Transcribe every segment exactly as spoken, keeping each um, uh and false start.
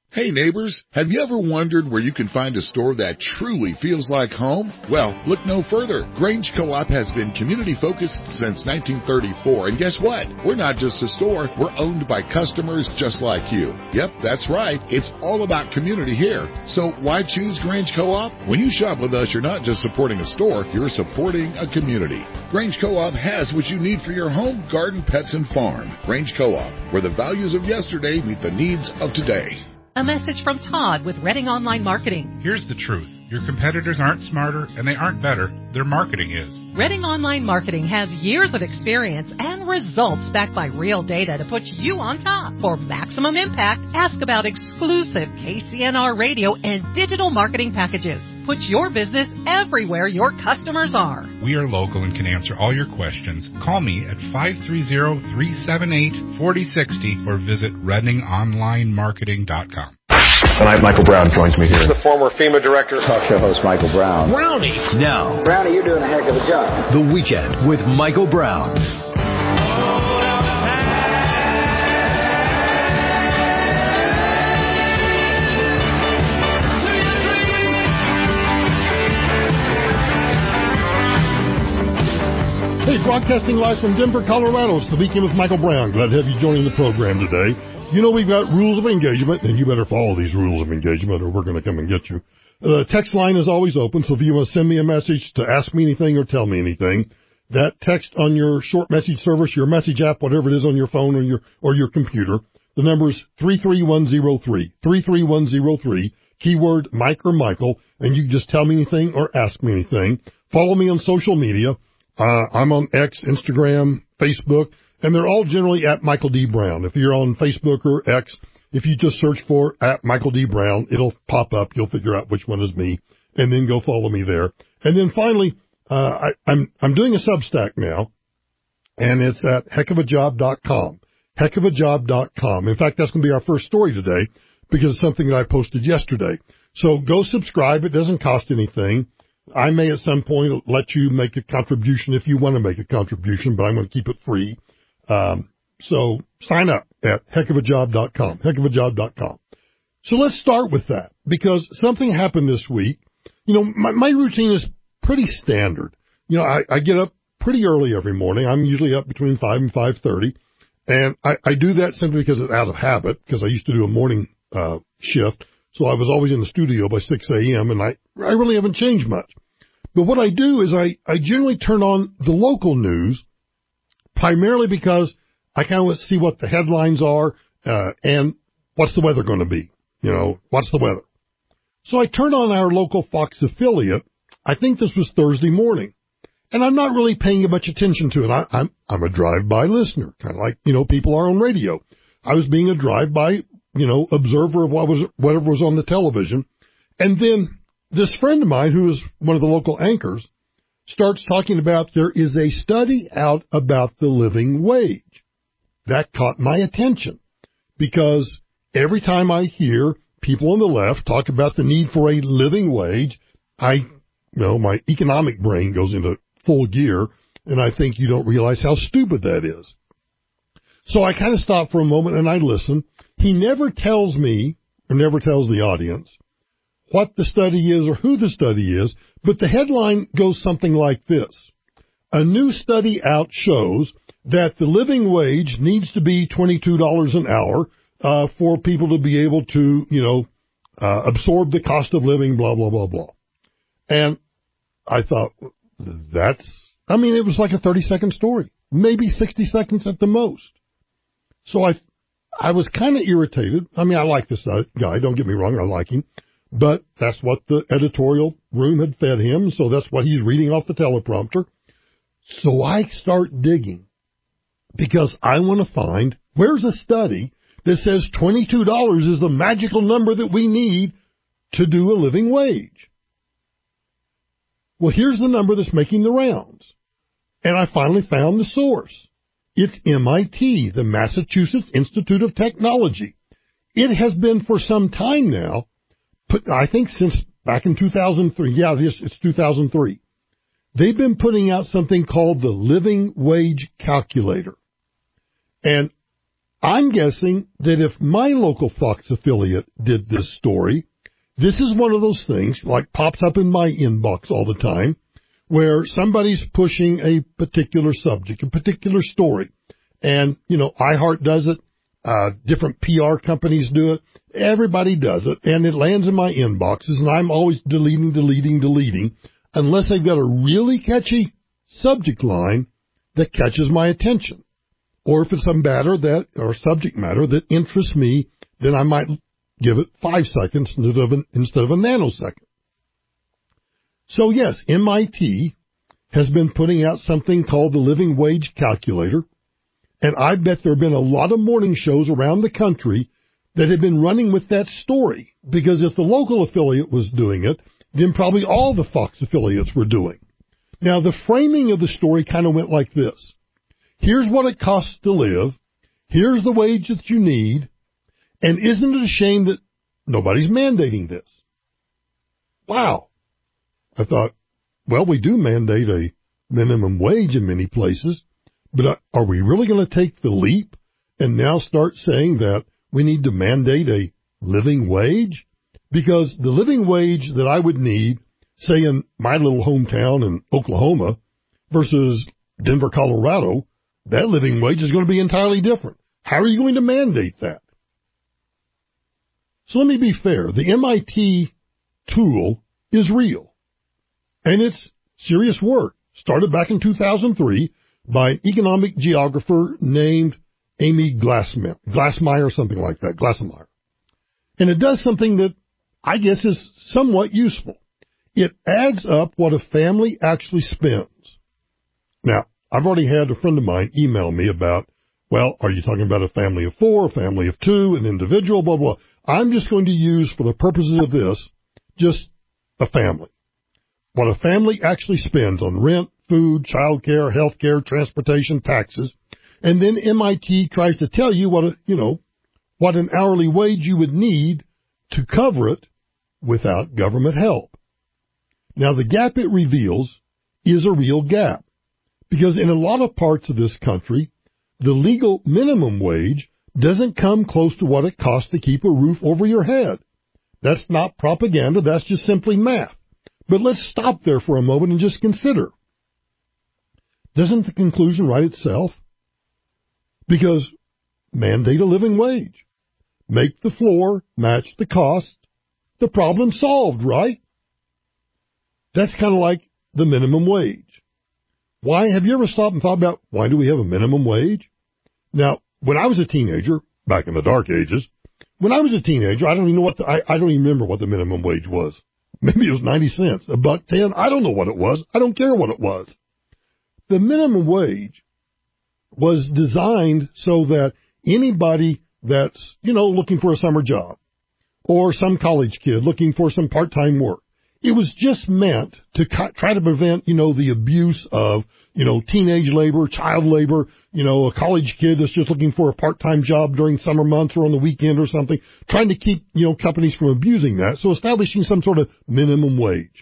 Hey neighbors, have you ever wondered where you can find a store that truly feels like home? Well, look no further. Grange Co-op has been community focused since nineteen thirty-four, and guess what? We're not just a store, we're owned by customers just like you. Yep, that's right. It's all about community here. So why choose Grange Co-op? When you shop with us, you're not just supporting a store, you're supporting a community. Grange Co-op has what you need for your home, garden, pets, and farm. Grange Co-op, where the values of yesterday meet the needs of today. A message from Todd with Redding Online Marketing. Here's the truth. Your competitors aren't smarter and they aren't better. Their marketing is. Redding Online Marketing has years of experience and results backed by real data to put you on top. For maximum impact, ask about exclusive K C N R radio and digital marketing packages. Put your business everywhere your customers are. We are local and can answer all your questions. Call me at five three zero, three seven eight, four zero six zero or visit redding online marketing dot com. Tonight, Michael Brown joins me here. He's the former FEMA director. Talk show host Michael Brown. Brownie. Now. Brownie, you're doing a heck of a job. The Weekend with Michael Brown. Hey, broadcasting live from Denver, Colorado. It's The Weekend with Michael Brown. Glad to have you joining the program today. You know we've got rules of engagement, and you better follow these rules of engagement or we're going to come and get you. The text line is always open, so if you want to send me a message to ask me anything or tell me anything, that text on your short message service, your message app, whatever it is on your phone or your or your computer, the number is three three one zero three, three three one zero three, keyword Mike or Michael, and you can just tell me anything or ask me anything. Follow me on social media. Uh, I'm on X, Instagram, Facebook, and they're all generally at Michael D. Brown. If you're on Facebook or X, if you just search for at Michael D. Brown, it'll pop up. You'll figure out which one is me, and then go follow me there. And then finally, uh, I, I'm, I'm doing a Substack now, and it's at heck of a job dot com. heck of a job dot com. In fact, that's going to be our first story today because it's something that I posted yesterday. So go subscribe. It doesn't cost anything. I may at some point let you make a contribution if you want to make a contribution, but I'm going to keep it free. Um, so sign up at heck of a job dot com, heck of a job dot com. So let's start with that because something happened this week. You know, my, my routine is pretty standard. You know, I, I get up pretty early every morning. I'm usually up between five and five thirty. And I, I do that simply because it's out of habit because I used to do a morning, uh, shift. So I was always in the studio by six a.m. and I, I really haven't changed much. But what I do is I, I generally turn on the local news primarily because I kind of want to see what the headlines are, uh, and what's the weather going to be? You know, what's the weather? So I turned on our local Fox affiliate. I think this was Thursday morning. And I'm not really paying much attention to it. I, I'm, I'm a drive-by listener, kind of like, you know, people are on radio. I was being a drive-by, you know, observer of what was, whatever was on the television. And then this friend of mine, who is one of the local anchors, starts talking about there is a study out about the living wage. That caught my attention because every time I hear people on the left talk about the need for a living wage, I, you know, my economic brain goes into full gear and I think you don't realize how stupid that is. So I kind of stop for a moment and I listen. He never tells me or never tells the audience what the study is or who the study is, but the headline goes something like this. A new study out shows that the living wage needs to be twenty-two dollars an hour uh, for people to be able to, you know, uh, absorb the cost of living, blah, blah, blah, blah. And I thought, that's, I mean, it was like a thirty-second story, maybe sixty seconds at the most. So I, I was kind of irritated. I mean, I like this guy, don't get me wrong, I like him. But that's what the editorial room had fed him, so that's what he's reading off the teleprompter. So I start digging because I want to find where's a study that says twenty-two dollars is the magical number that we need to do a living wage. Well, here's the number that's making the rounds. And I finally found the source. It's M I T, the Massachusetts Institute of Technology. It has been for some time now, Put, I think since back in two thousand three. Yeah, this, it's two thousand three. They've been putting out something called the Living Wage Calculator. And I'm guessing that if my local Fox affiliate did this story, this is one of those things like pops up in my inbox all the time where somebody's pushing a particular subject, a particular story. And, you know, iHeart does it. Uh, different P R companies do it. Everybody does it. And it lands in my inboxes and I'm always deleting, deleting, deleting unless they've got a really catchy subject line that catches my attention. Or if it's some matter that, or subject matter that interests me, then I might give it five seconds instead of, an, instead of a nanosecond. So yes, M I T has been putting out something called the Living Wage Calculator. And I bet there have been a lot of morning shows around the country that have been running with that story. Because if the local affiliate was doing it, then probably all the Fox affiliates were doing. Now, the framing of the story kind of went like this. Here's what it costs to live. Here's the wage that you need. And isn't it a shame that nobody's mandating this? Wow. I thought, well, we do mandate a minimum wage in many places. But are we really going to take the leap and now start saying that we need to mandate a living wage? Because the living wage that I would need, say in my little hometown in Oklahoma versus Denver, Colorado, that living wage is going to be entirely different. How are you going to mandate that? So let me be fair. The M I T tool is real. And it's serious work. Started back in two thousand three. By an economic geographer named Amy Glassmeyer, Glassmeyer or something like that, Glassemeyer. And it does something that I guess is somewhat useful. It adds up what a family actually spends. Now, I've already had a friend of mine email me about, well, are you talking about a family of four, a family of two, an individual, blah, blah. I'm just going to use, for the purposes of this, just a family. What a family actually spends on rent, food, childcare, healthcare, transportation, taxes, and then M I T tries to tell you what a, you know, what an hourly wage you would need to cover it without government help. Now, the gap it reveals is a real gap because in a lot of parts of this country, the legal minimum wage doesn't come close to what it costs to keep a roof over your head. That's not propaganda. That's just simply math. But let's stop there for a moment and just consider. Doesn't the conclusion write itself? Because mandate a living wage. Make the floor match the cost. The problem solved, right? That's kind of like the minimum wage. Why, have you ever stopped and thought about why do we have a minimum wage? Now, when I was a teenager, back in the dark ages, when I was a teenager, I don't even know what the, I, I don't even remember what the minimum wage was. Maybe it was ninety cents, a buck ten. I don't know what it was. I don't care what it was. The minimum wage was designed so that anybody that's, you know, looking for a summer job or some college kid looking for some part-time work, it was just meant to try to prevent, you know, the abuse of, you know, teenage labor, child labor, you know, a college kid that's just looking for a part-time job during summer months or on the weekend or something, trying to keep, you know, companies from abusing that. So establishing some sort of minimum wage.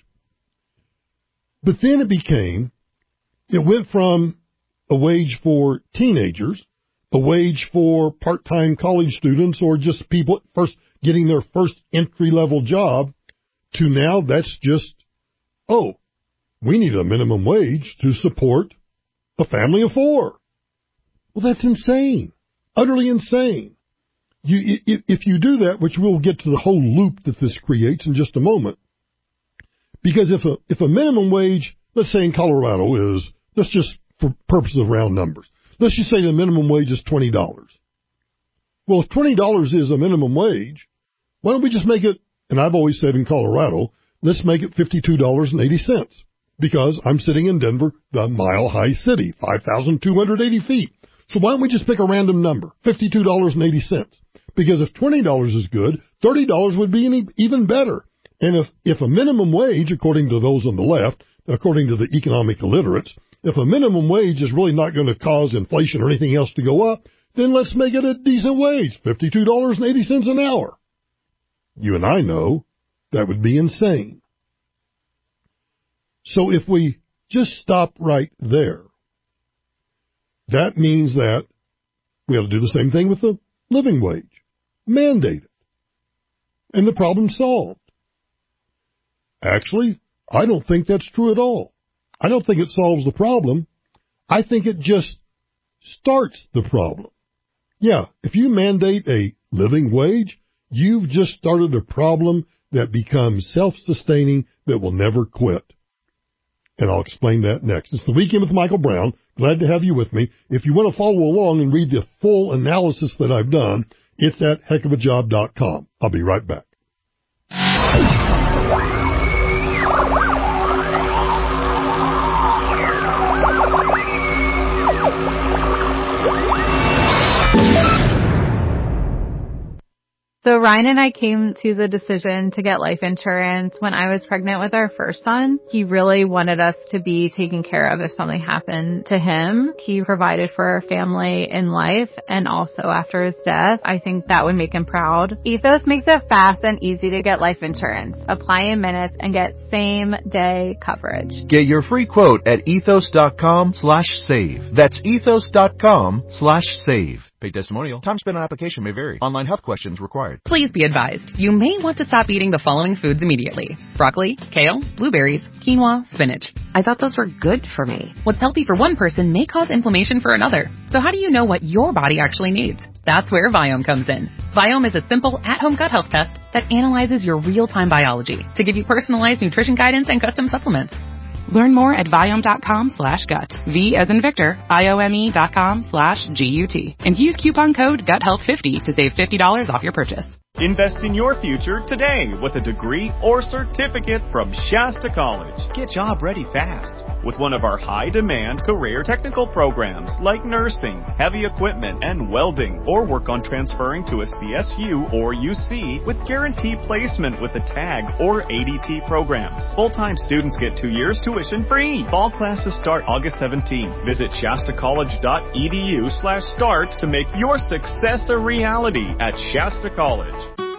But then it became, it went from a wage for teenagers, a wage for part-time college students or just people first getting their first entry-level job, to now that's just, oh, we need a minimum wage to support a family of four. Well, that's insane. Utterly insane. You, if you do that, which we'll get to the whole loop that this creates in just a moment, because if a, if a minimum wage, let's say in Colorado is, let's just, for purposes of round numbers, let's just say the minimum wage is twenty dollars. Well, if twenty dollars is a minimum wage, why don't we just make it, and I've always said in Colorado, let's make it fifty-two dollars and eighty cents. Because I'm sitting in Denver, the mile-high city, five thousand two hundred eighty feet. So why don't we just pick a random number, fifty-two dollars and eighty cents? Because if twenty dollars is good, thirty dollars would be any, even better. And if, if a minimum wage, according to those on the left, according to the economic illiterates, if a minimum wage is really not going to cause inflation or anything else to go up, then let's make it a decent wage, fifty-two dollars and eighty cents an hour. You and I know that would be insane. So if we just stop right there, that means that We ought to do the same thing with the living wage. Mandate it. And the problem's solved. Actually, I don't think that's true at all. I don't think it solves the problem. I think it just starts the problem. Yeah, if you mandate a living wage, you've just started a problem that becomes self-sustaining that will never quit. And I'll explain that next. It's the Weekend with Michael Brown. Glad to have you with me. If you want to follow along and read the full analysis that I've done, it's at heck of a job dot com. I'll be right back. So Ryan and I came to the decision to get life insurance when I was pregnant with our first son. He really wanted us to be taken care of if something happened to him. He provided for our family in life and also after his death. I think that would make him proud. Ethos makes it fast and easy to get life insurance. Apply in minutes and get same day coverage. Get your free quote at ethos.com slash save. That's ethos.com slash save. Paid testimonial. Time spent on application may vary. Online health questions required. Please be advised, you may want to stop eating the following foods immediately. Broccoli, kale, blueberries, quinoa, spinach. I thought those were good for me. What's healthy for one person may cause inflammation for another. So how do you know what your body actually needs? That's where Viome comes in. Viome is a simple at-home gut health test that analyzes your real-time biology to give you personalized nutrition guidance and custom supplements. Learn more at Viome.com slash gut. V as in Victor, I-O-M-E dot com slash G-U-T. And use coupon code gut health fifty to save fifty dollars off your purchase. Invest in your future today with a degree or certificate from Shasta College. Get job ready fast with one of our high-demand career technical programs like nursing, heavy equipment, and welding, or work on transferring to a C S U or U C with guaranteed placement with the TAG or A D T programs. Full-time students get two years tuition free. Fall classes start August seventeenth. Visit shastacollege.edu slash start to make your success a reality at Shasta College.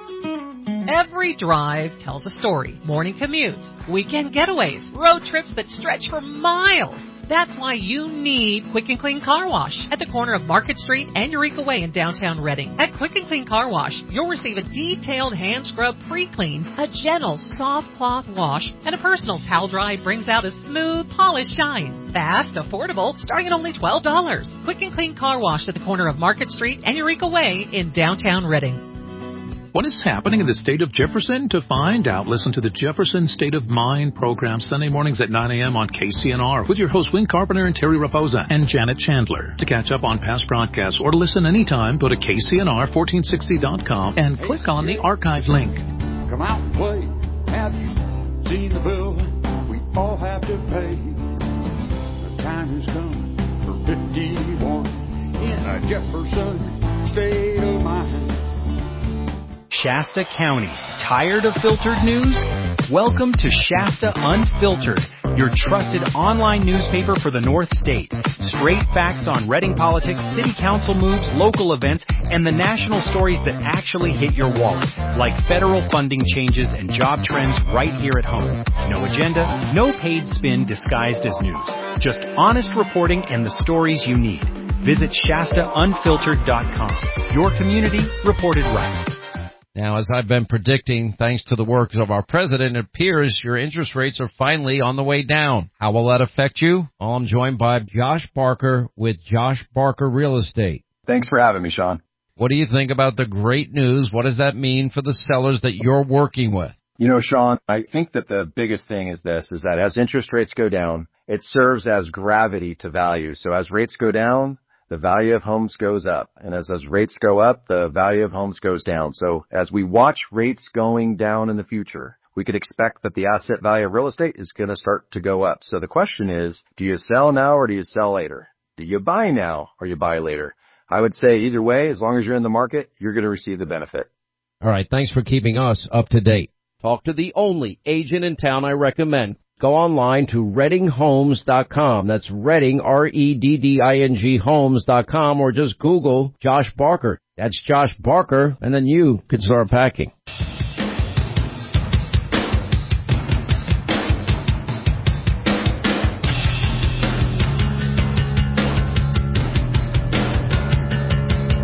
Every drive tells a story. Morning commutes, weekend getaways, road trips that stretch for miles. That's why you need Quick and Clean Car Wash at the corner of Market Street and Eureka Way in downtown Reading. At Quick and Clean Car Wash, you'll receive a detailed hand scrub pre-clean, a gentle soft cloth wash, and a personal towel dry brings out a smooth, polished shine. Fast, affordable, starting at only twelve dollars. Quick and Clean Car Wash at the corner of Market Street and Eureka Way in downtown Reading. What is happening in the state of Jefferson? To find out, listen to the Jefferson State of Mind program Sunday mornings at nine a.m. on K C N R with your hosts Win Carpenter and Terry Raposa and Janet Chandler. To catch up on past broadcasts or to listen anytime, go to K C N R fourteen sixty dot com and click on the archive link. Come out and play. Have you seen the bill we all have to pay? The time has come for fifty-one in a Jefferson State of Mind. Shasta County. Tired of filtered news? Welcome to Shasta Unfiltered, your trusted online newspaper for the North State. Straight facts on Reading politics, city council moves, local events, and the national stories that actually hit your wallet, like federal funding changes and job trends right here at home. No agenda, no paid spin disguised as news. Just honest reporting and the stories you need. Visit Shasta Unfiltered dot com. Your community reported right. Now, as I've been predicting, thanks to the work of our president, it appears your interest rates are finally on the way down. How will that affect you? Well, I'm joined by Josh Barker with Josh Barker Real Estate. Thanks for having me, Sean. What do you think about the great news? What does that mean for the sellers that you're working with? You know, Sean, I think that the biggest thing is this, is that as interest rates go down, it serves as gravity to value. So as rates go down, the value of homes goes up. And as those rates go up, the value of homes goes down. So as we watch rates going down in the future, we could expect that the asset value of real estate is going to start to go up. So the question is, do you sell now or do you sell later? Do you buy now or you buy later? I would say either way, as long as you're in the market, you're going to receive the benefit. All right. Thanks for keeping us up to date. Talk to the only agent in town I recommend. Go online to reading homes dot com. That's Reading, R E D D I N G homes dot com, or just Google Josh Barker. That's Josh Barker, and then you can start packing.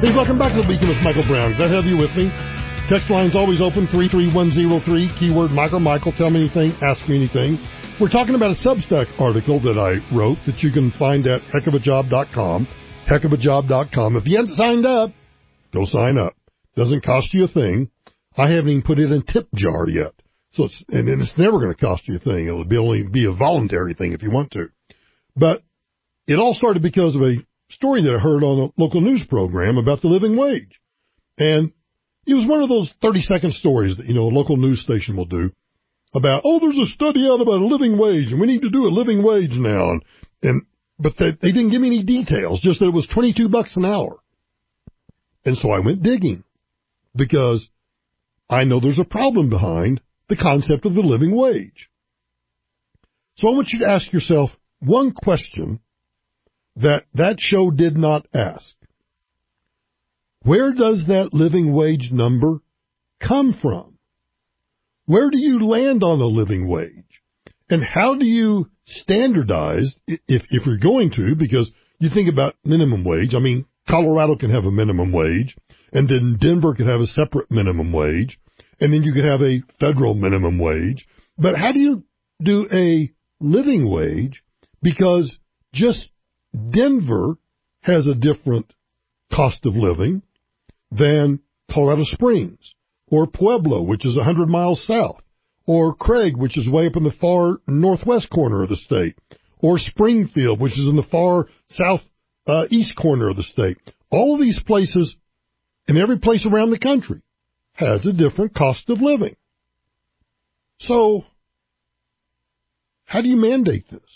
Hey, welcome back to the Beacon with Michael Brown. Glad to have you with me. Text line's always open, three three one zero three, keyword Michael. Michael, tell me anything, ask me anything. We're talking about a Substack article that I wrote that you can find at heck of a job dot com, heck of a job dot com. If you haven't signed up, go sign up. Doesn't cost you a thing. I haven't even put it in tip jar yet. So it's, and it's never going to cost you a thing. It'll be only be a voluntary thing if you want to. But it all started because of a story that I heard on a local news program about the living wage. And it was one of those thirty-second stories that, you know, a local news station will do about, oh, there's a study out about a living wage, and we need to do a living wage now. And, and but they, they didn't give me any details, just that it was twenty-two bucks an hour. And so I went digging because I know there's a problem behind the concept of the living wage. So I want you to ask yourself one question that that show did not ask. Where does that living wage number come from? Where do you land on a living wage? And how do you standardize, if, if you're going to, because you think about minimum wage. I mean, Colorado can have a minimum wage, and then Denver could have a separate minimum wage, and then you could have a federal minimum wage. But how do you do a living wage? Because just Denver has a different cost of living than Colorado Springs, or Pueblo, which is one hundred miles south, or Craig, which is way up in the far northwest corner of the state, or Springfield, which is in the far south uh, east corner of the state. All of these places, and every place around the country, has a different cost of living. So, how do you mandate this?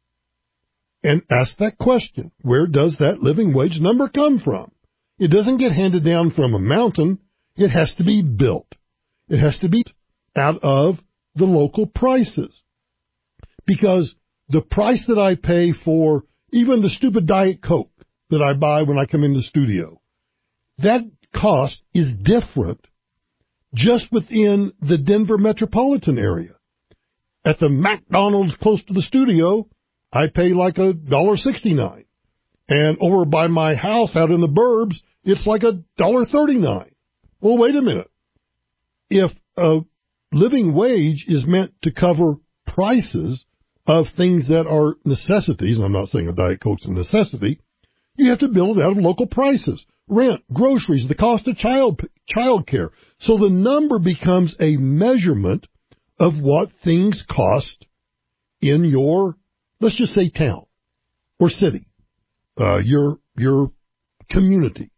And ask that question. Where does that living wage number come from? It doesn't get handed down from a mountain. It has to be built. It has to be out of the local prices. Because the price that I pay for even the stupid Diet Coke that I buy when I come in the studio, that cost is different just within the Denver metropolitan area. At the McDonald's close to the studio, I pay like a dollar sixty-nine. And over by my house out in the burbs, it's like a dollar thirty-nine. Well, wait a minute. If a living wage is meant to cover prices of things that are necessities, and I'm not saying a Diet Coke's a necessity, you have to build it out of local prices. Rent, groceries, the cost of child child care. So the number becomes a measurement of what things cost in your, let's just say, town or city, uh, your your community.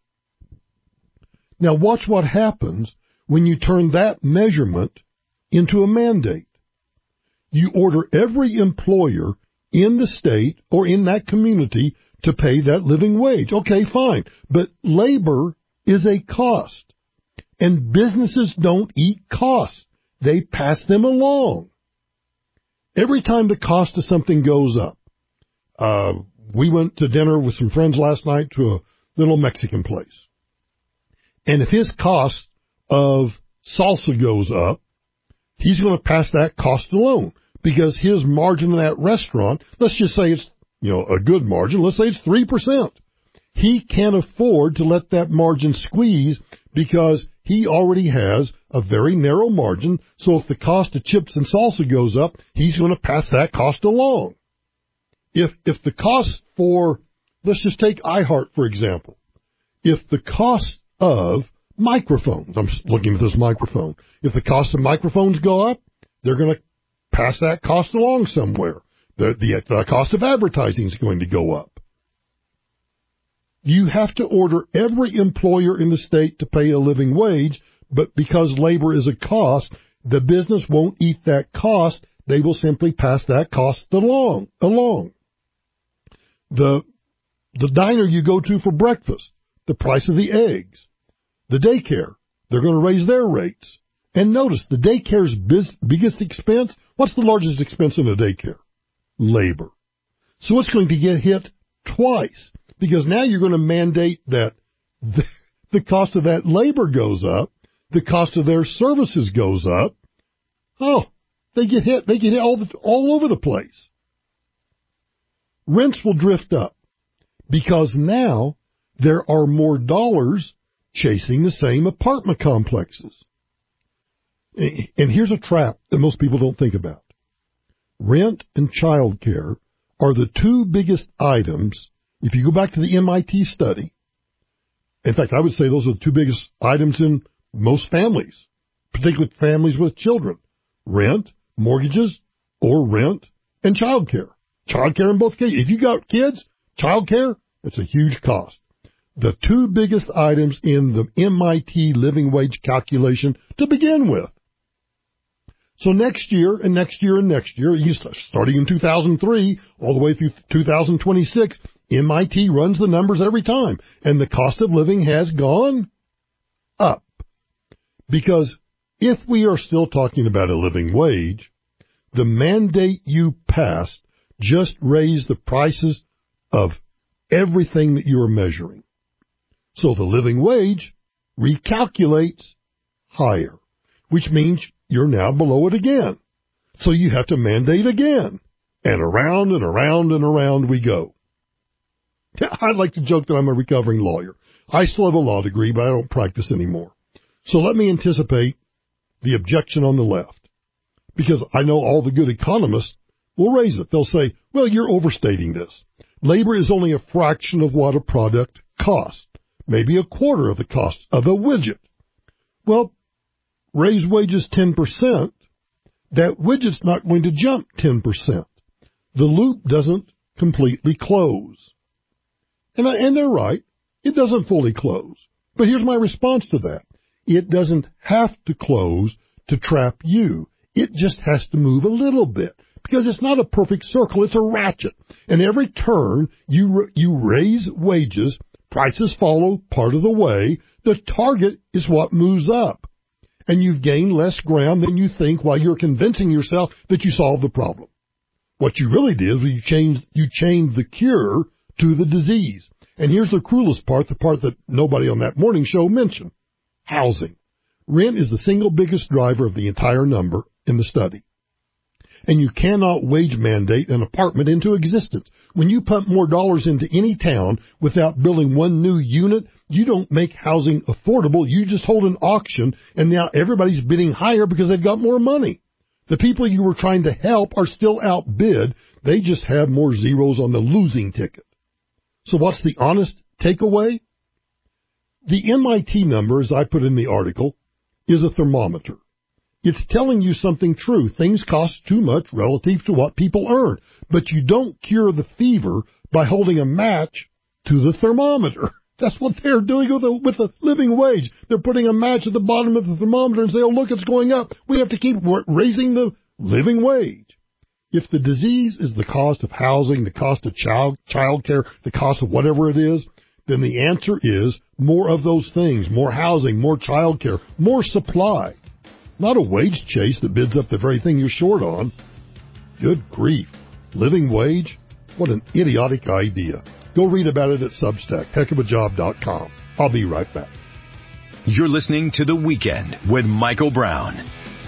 Now watch what happens when you turn that measurement into a mandate. You order every employer in the state or in that community to pay that living wage. Okay, fine. But labor is a cost. And businesses don't eat costs. They pass them along. Every time the cost of something goes up, uh, we went to dinner with some friends last night to a little Mexican place. And if his cost of salsa goes up, he's going to pass that cost along because his margin in that restaurant, let's just say it's, you know, a good margin. Let's say it's three percent. He can't afford to let that margin squeeze because he already has a very narrow margin. So if the cost of chips and salsa goes up, he's going to pass that cost along. If, if the cost for, let's just take iHeart, for example. If the cost of microphones, I'm looking at this microphone. If the cost of microphones go up, they're going to pass that cost along somewhere. The, the, the cost of advertising is going to go up. You have to order every employer in the state to pay a living wage, but because labor is a cost, the business won't eat that cost. They will simply pass that cost along. along. The, the diner you go to for breakfast, the price of the eggs, the daycare, they're going to raise their rates. And notice, the daycare's biz, biggest expense, what's the largest expense in a daycare? Labor. So it's going to get hit twice. Because now you're going to mandate that the, the cost of that labor goes up, the cost of their services goes up. Oh, they get hit. They get hit all, the, all over the place. Rents will drift up because now there are more dollars chasing the same apartment complexes. And here's a trap that most people don't think about. Rent and childcare are the two biggest items. If you go back to the M I T study, in fact, I would say those are the two biggest items in most families, particularly families with children. Rent, mortgages, or rent, and childcare. Childcare in both cases. If you got kids, childcare, it's a huge cost. The two biggest items in the M I T living wage calculation to begin with. So next year and next year and next year, starting in two thousand three all the way through two thousand twenty-six, M I T runs the numbers every time, and the cost of living has gone up. Because if we are still talking about a living wage, the mandate you passed just raised the prices of everything that you are measuring. So the living wage recalculates higher, which means you're now below it again. So you have to mandate again. And around and around and around we go. I like to joke that I'm a recovering lawyer. I still have a law degree, but I don't practice anymore. So let me anticipate the objection on the left. Because I know all the good economists will raise it. They'll say, well, you're overstating this. Labor is only a fraction of what a product costs. Maybe a quarter of the cost of a widget. Well, raise wages ten percent, that widget's not going to jump ten percent. The loop doesn't completely close. And, I, and they're right. It doesn't fully close. But here's my response to that. It doesn't have to close to trap you. It just has to move a little bit. Because it's not a perfect circle, it's a ratchet. And every turn you you raise wages, prices follow part of the way. The target is what moves up. And you've gained less ground than you think while you're convincing yourself that you solved the problem. What you really did was you changed, you changed the cure to the disease. And here's the cruelest part, the part that nobody on that morning show mentioned. Housing. Rent is the single biggest driver of the entire number in the study. And you cannot wage mandate an apartment into existence. When you pump more dollars into any town without building one new unit, you don't make housing affordable. You just hold an auction, and now everybody's bidding higher because they've got more money. The people you were trying to help are still outbid. They just have more zeros on the losing ticket. So what's the honest takeaway? The M I T number, as I put in the article, is a thermometer. It's telling you something true. Things cost too much relative to what people earn. But you don't cure the fever by holding a match to the thermometer. That's what they're doing with the, with the living wage. They're putting a match at the bottom of the thermometer and say, oh, look, it's going up. We have to keep raising the living wage. If the disease is the cost of housing, the cost of child child care, the cost of whatever it is, then the answer is more of those things, more housing, more child care, more supply. Not a wage chase that bids up the very thing you're short on. Good grief. Living wage? What an idiotic idea. Go read about it at Substack, heck of a job dot com. I'll be right back. You're listening to The Weekend with Michael Brown.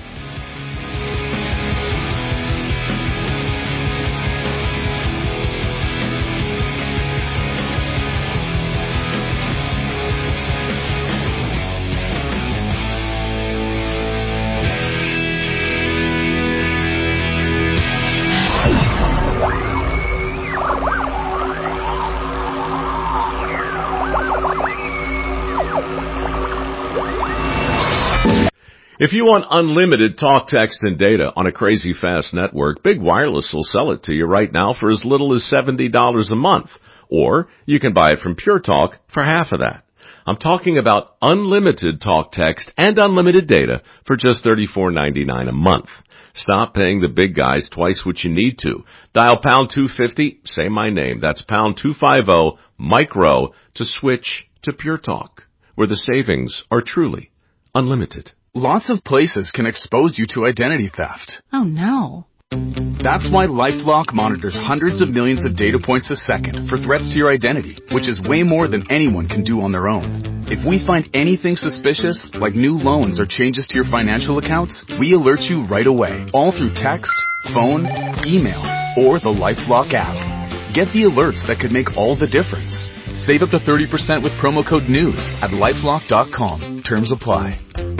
If you want unlimited talk, text, and data on a crazy fast network, Big Wireless will sell it to you right now for as little as seventy dollars a month. Or you can buy it from Pure Talk for half of that. I'm talking about unlimited talk, text, and unlimited data for just thirty-four ninety-nine a month. Stop paying the big guys twice what you need to. Dial pound two fifty, say my name. That's pound two fifty, micro, to switch to Pure Talk, where the savings are truly unlimited. Lots of places can expose you to identity theft. Oh, no. That's why LifeLock monitors hundreds of millions of data points a second for threats to your identity, which is way more than anyone can do on their own. If we find anything suspicious, like new loans or changes to your financial accounts, we alert you right away, all through text, phone, email, or the LifeLock app. Get the alerts that could make all the difference. Save up to thirty percent with promo code NEWS at LifeLock dot com. Terms apply.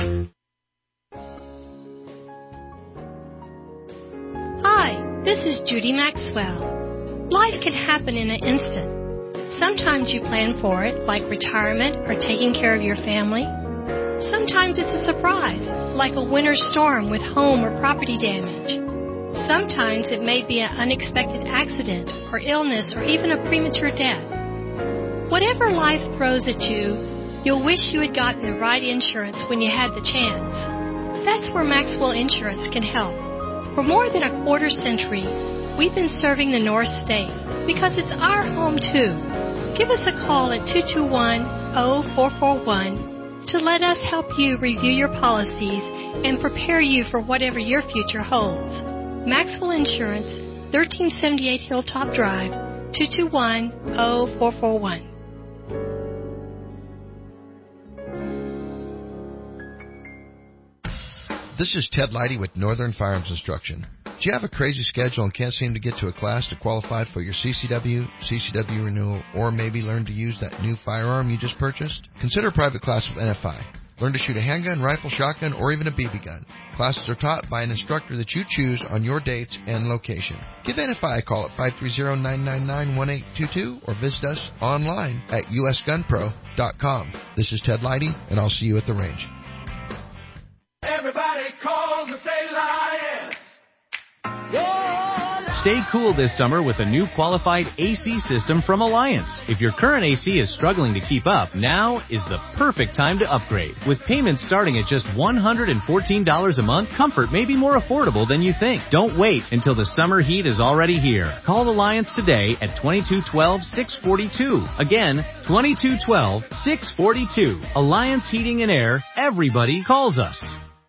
Hi, this is Judy Maxwell. Life can happen in an instant. Sometimes you plan for it, like retirement or taking care of your family. Sometimes it's a surprise, like a winter storm with home or property damage. Sometimes it may be an unexpected accident or illness or even a premature death. Whatever life throws at you, you'll wish you had gotten the right insurance when you had the chance. That's where Maxwell Insurance can help. For more than a quarter century, we've been serving the North State because it's our home too. Give us a call at two two one, zero four four one to let us help you review your policies and prepare you for whatever your future holds. Maxwell Insurance, thirteen seventy-eight Hilltop Drive, two two one, zero four four one. This is Ted Leidy with Northern Firearms Instruction. Do you have a crazy schedule and can't seem to get to a class to qualify for your C C W, C C W renewal, or maybe learn to use that new firearm you just purchased? Consider a private class with N F I. Learn to shoot a handgun, rifle, shotgun, or even a B B gun. Classes are taught by an instructor that you choose on your dates and location. Give N F I a call at five three zero, nine nine nine, one eight two two or visit us online at U S gun pro dot com. This is Ted Leidy, and I'll see you at the range. Everybody calls and say Lions. Stay cool this summer with a new qualified A C system from Alliance. If your current A C is struggling to keep up, now is the perfect time to upgrade. With payments starting at just one hundred fourteen dollars a month, comfort may be more affordable than you think. Don't wait until the summer heat is already here. Call Alliance today at twenty-two twelve, six forty-two. Again, twenty-two twelve, six forty-two. Alliance Heating and Air. Everybody calls us.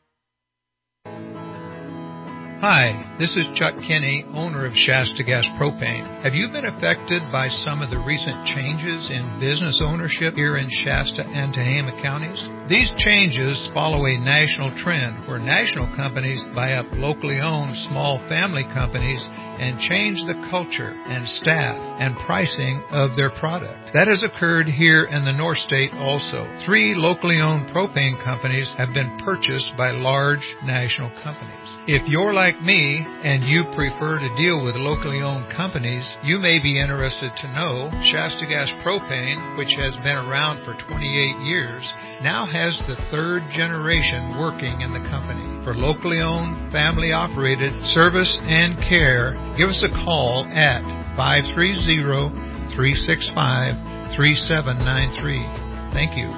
Hi, this is Chuck Kinney, owner of Shasta Gas Propane. Have you been affected by some of the recent changes in business ownership here in Shasta and Tehama counties? These changes follow a national trend where national companies buy up locally owned small family companies and change the culture and staff and pricing of their product. That has occurred here in the North State also. Three locally owned propane companies have been purchased by large national companies. If you're like me and you prefer to deal with locally owned companies, you may be interested to know Shasta Gas Propane, which has been around for twenty-eight years, now has the third generation working in the company. For locally owned, family operated service and care, give us a call at five three zero, three six five, three seven nine three. Thank you.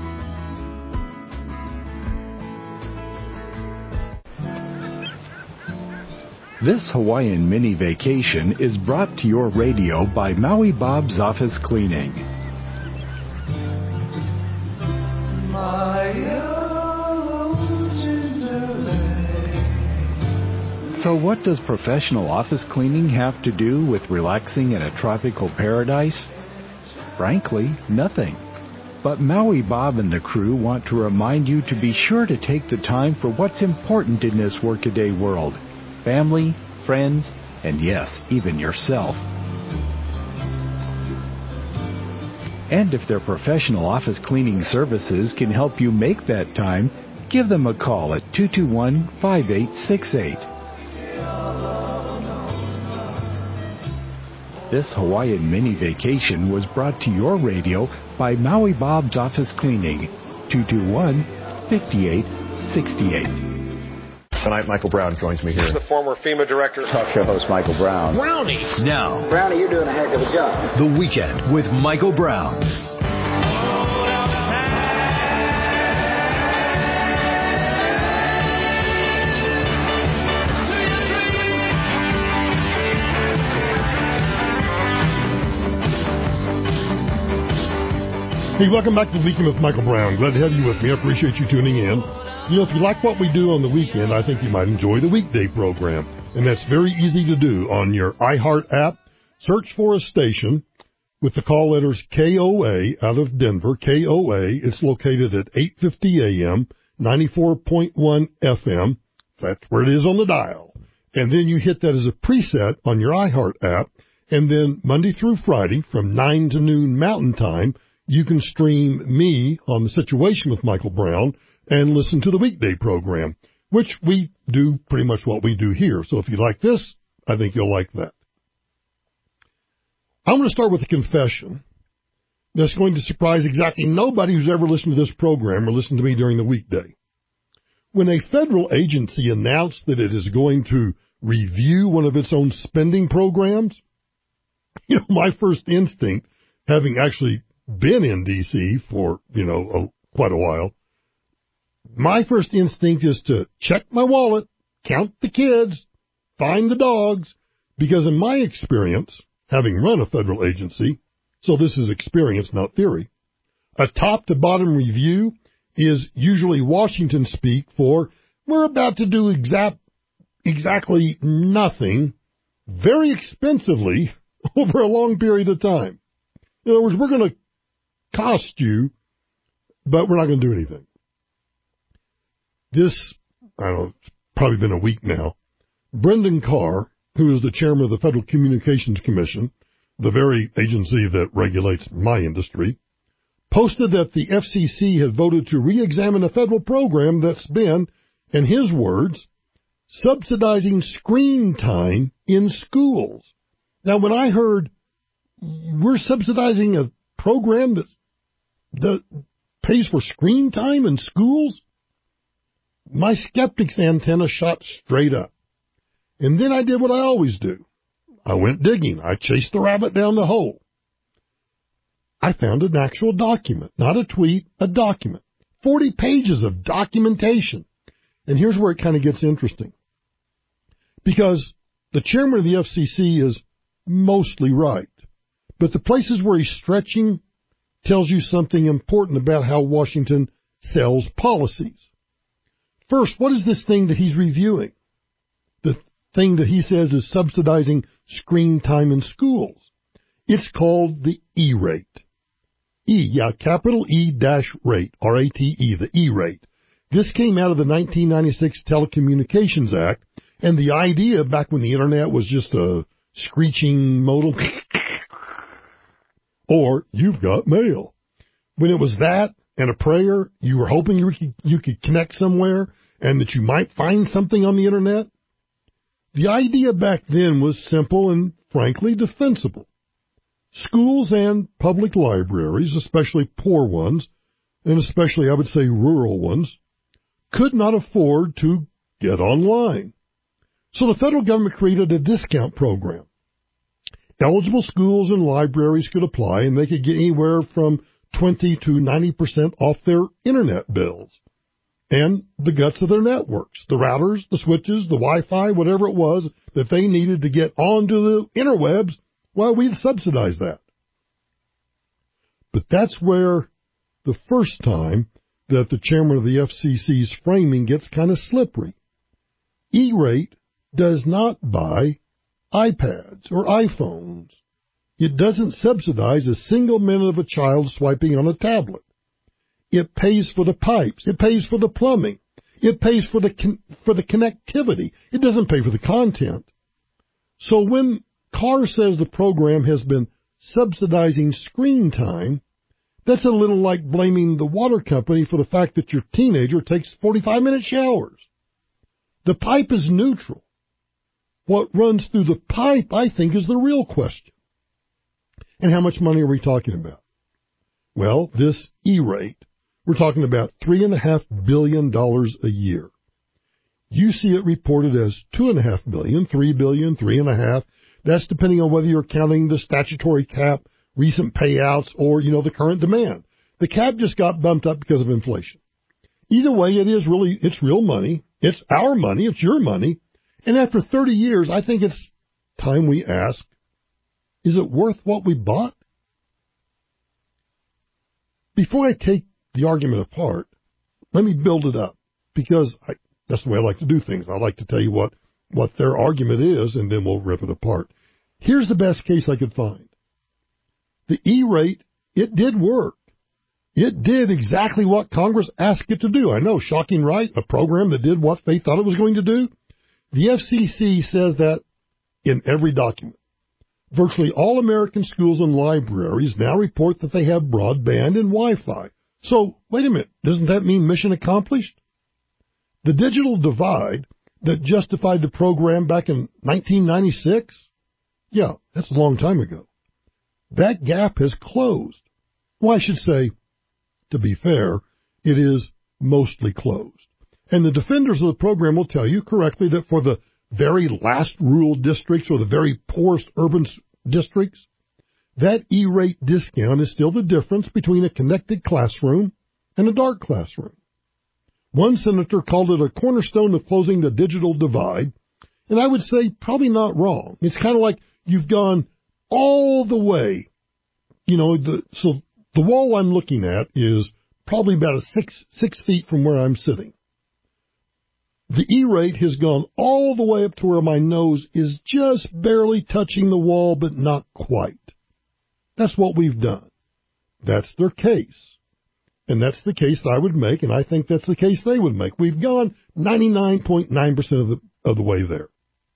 This Hawaiian mini vacation is brought to your radio by Maui Bob's Office Cleaning. So what does professional office cleaning have to do with relaxing in a tropical paradise? Frankly, nothing. But Maui Bob and the crew want to remind you to be sure to take the time for what's important in this workaday world. Family, friends, and yes, even yourself. And if their professional office cleaning services can help you make that time, give them a call at two two one, five eight six eight. This Hawaiian mini vacation was brought to your radio by Maui Bob's Office Cleaning, two two one, five eight six eight. Tonight, Michael Brown joins me here. He's the former FEMA director. Talk show host Michael Brown. Brownie. Now, Brownie, you're doing a heck of a job. The Weekend with Michael Brown. Hey, welcome back to the Weekend with Michael Brown. Glad to have you with me. I appreciate you tuning in. You know, if you like what we do on the weekend, I think you might enjoy the weekday program. And that's very easy to do on your iHeart app. Search for a station with the call letters K O A out of Denver, K O A. It's located at eight fifty A M, ninety-four point one F M. That's where it is on the dial. And then you hit that as a preset on your iHeart app, And then Monday through Friday from nine to noon Mountain Time, you can stream me on The Situation with Michael Brown and listen to the weekday program, which we do pretty much what we do here. So if you like this, I think you'll like that. I'm going to start with a confession that's going to surprise exactly nobody who's ever listened to this program or listened to me during the weekday. When a federal agency announced that it is going to review one of its own spending programs, you know, my first instinct, having actually been in D C for, you know, a, quite a while, my first instinct is to check my wallet, count the kids, find the dogs, because in my experience, having run a federal agency, so this is experience, not theory, a top-to-bottom review is usually Washington speak for, we're about to do exact, exactly nothing very expensively over a long period of time. In other words, we're going to cost you, but we're not going to do anything. This, I don't know, it's probably been a week now. Brendan Carr, who is the chairman of the Federal Communications Commission, the very agency that regulates my industry, posted that the F C C had voted to re-examine a federal program that's been, in his words, subsidizing screen time in schools. Now, when I heard we're subsidizing a program that's, that pays for screen time in schools, my skeptic's antenna shot straight up. And then I did what I always do. I went digging. I chased the rabbit down the hole. I found an actual document, not a tweet, a document. forty pages of documentation. And here's where it kind of gets interesting. Because the chairman of the F C C is mostly right. But the places where he's stretching tells you something important about how Washington sells policies. First, what is this thing that he's reviewing? The thing that he says is subsidizing screen time in schools. It's called the E-rate. E, yeah, capital E dash rate, R A T E, the E-rate. This came out of the nineteen ninety-six Telecommunications Act, and the idea back when the Internet was just a screeching modal, or you've got mail. When it was that and a prayer, you were hoping you could, you could connect somewhere and that you might find something on the Internet. The idea back then was simple and, frankly, defensible. Schools and public libraries, especially poor ones, and especially, I would say, rural ones, could not afford to get online. So the federal government created a discount program. Eligible schools and libraries could apply, and they could get anywhere from twenty to ninety percent off their Internet bills and the guts of their networks, the routers, the switches, the Wi-Fi, whatever it was that they needed to get onto the interwebs. Well, we'd subsidize that. But that's where the first time that the chairman of the F C C's framing gets kind of slippery. E-rate does not buy iPads or iPhones. It doesn't subsidize a single minute of a child swiping on a tablet. It pays for the pipes. It pays for the plumbing. It pays for the con- for the connectivity. It doesn't pay for the content. So when Carr says the program has been subsidizing screen time, that's a little like blaming the water company for the fact that your teenager takes forty-five minute showers. The pipe is neutral. What runs through the pipe, I think, is the real question. And how much money are we talking about? Well, this E-rate, we're talking about three point five billion dollars a year. You see it reported as two point five billion dollars, three billion dollars, three point five. That's depending on whether you're counting the statutory cap, recent payouts, or, you know, the current demand. The cap just got bumped up because of inflation. Either way, it is really, it's real money. It's our money. It's your money. And after thirty years, I think it's time we ask, is it worth what we bought? Before I take the argument apart, let me build it up, because I, that's the way I like to do things. I like to tell you what, what their argument is, and then we'll rip it apart. Here's the best case I could find. The E-rate, it did work. It did exactly what Congress asked it to do. I know, shocking, right? A program that did what they thought it was going to do. The F C C says that in every document. Virtually all American schools and libraries now report that they have broadband and Wi-Fi. So, wait a minute, doesn't that mean mission accomplished? The digital divide that justified the program back in nineteen ninety-six? Yeah, that's a long time ago. That gap has closed. Well, I should say, to be fair, it is mostly closed. And the defenders of the program will tell you correctly that for the very last rural districts or the very poorest urban districts, that E-rate discount is still the difference between a connected classroom and a dark classroom. One senator called it a cornerstone of closing the digital divide, and I would say probably not wrong. It's kind of like you've gone all the way. You know, the, so the wall I'm looking at is probably about a six, six feet from where I'm sitting. The E-rate has gone all the way up to where my nose is just barely touching the wall, but not quite. That's what we've done. That's their case. And that's the case I would make, and I think that's the case they would make. We've gone ninety-nine point nine percent of the, of the way there.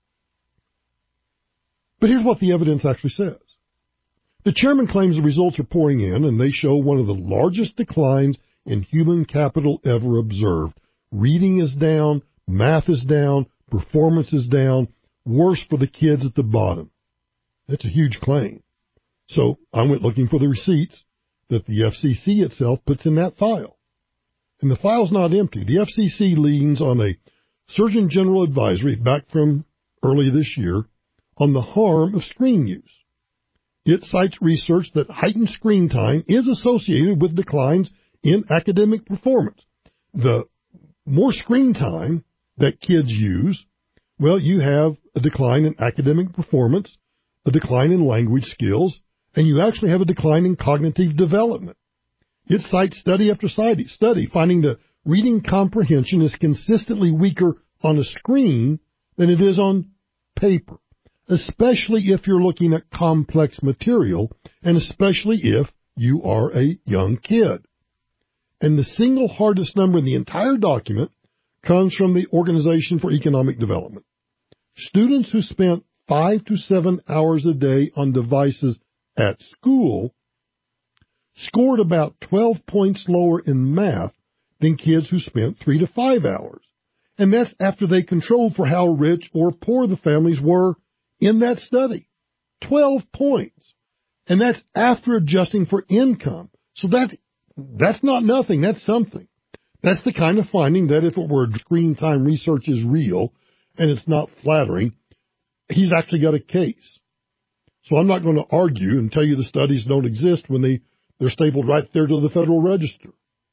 But here's what the evidence actually says. The chairman claims the results are pouring in, and they show one of the largest declines in human capital ever observed. Reading is down, math is down, performance is down, worse for the kids at the bottom. That's a huge claim. So I went looking for the receipts that the F C C itself puts in that file. And the file's not empty. The F C C leans on a Surgeon General advisory back from early this year on the harm of screen use. It cites research that heightened screen time is associated with declines in academic performance. The more screen time that kids use, well, you have a decline in academic performance, a decline in language skills, and you actually have a decline in cognitive development. It cites study after study, study finding that reading comprehension is consistently weaker on a screen than it is on paper, especially if you're looking at complex material, and especially if you are a young kid. And the single hardest number in the entire document comes from the Organization for Economic Development. Students who spent five to seven hours a day on devices at school scored about twelve points lower in math than kids who spent three to five hours. And that's after they controlled for how rich or poor the families were in that study. twelve points. And that's after adjusting for income. So that, that's not nothing. That's something. That's the kind of finding that if it were screen time research is real and it's not flattering, he's actually got a case. So I'm not going to argue and tell you the studies don't exist when they, they're stapled right there to the Federal Register.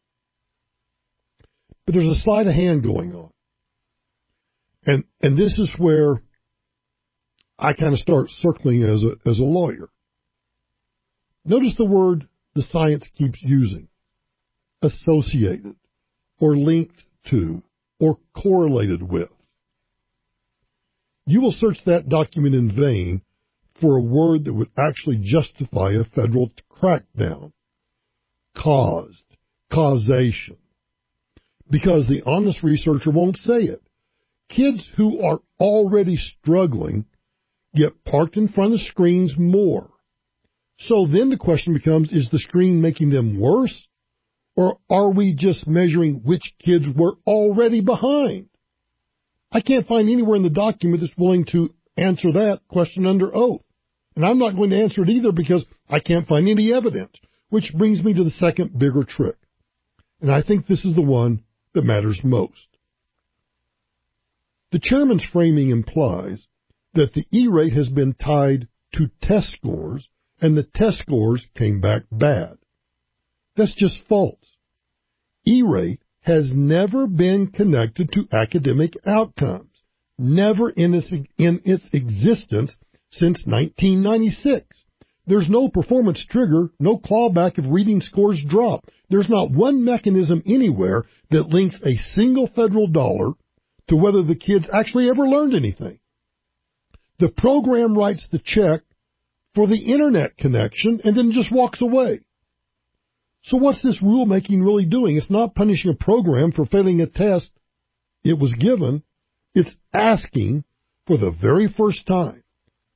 But there's a sleight of hand going on. And and this is where I kind of start circling as a as a lawyer. Notice the word the science keeps using. Associated, or linked to, or correlated with. You will search that document in vain for a word that would actually justify a federal crackdown. Caused, causation. Because the honest researcher won't say it. Kids who are already struggling get parked in front of screens more. So then the question becomes, is the screen making them worse? Or are we just measuring which kids were already behind? I can't find anywhere in the document that's willing to answer that question under oath. And I'm not going to answer it either because I can't find any evidence, which brings me to the second bigger trick. And I think this is the one that matters most. The chairman's framing implies that the E-rate has been tied to test scores, and the test scores came back bad. That's just false. E-rate has never been connected to academic outcomes, never in its, in its existence since nineteen ninety-six. There's no performance trigger, no clawback if reading scores drop. There's not one mechanism anywhere that links a single federal dollar to whether the kids actually ever learned anything. The program writes the check for the internet connection and then just walks away. So what's this rulemaking really doing? It's not punishing a program for failing a test it was given. It's asking for the very first time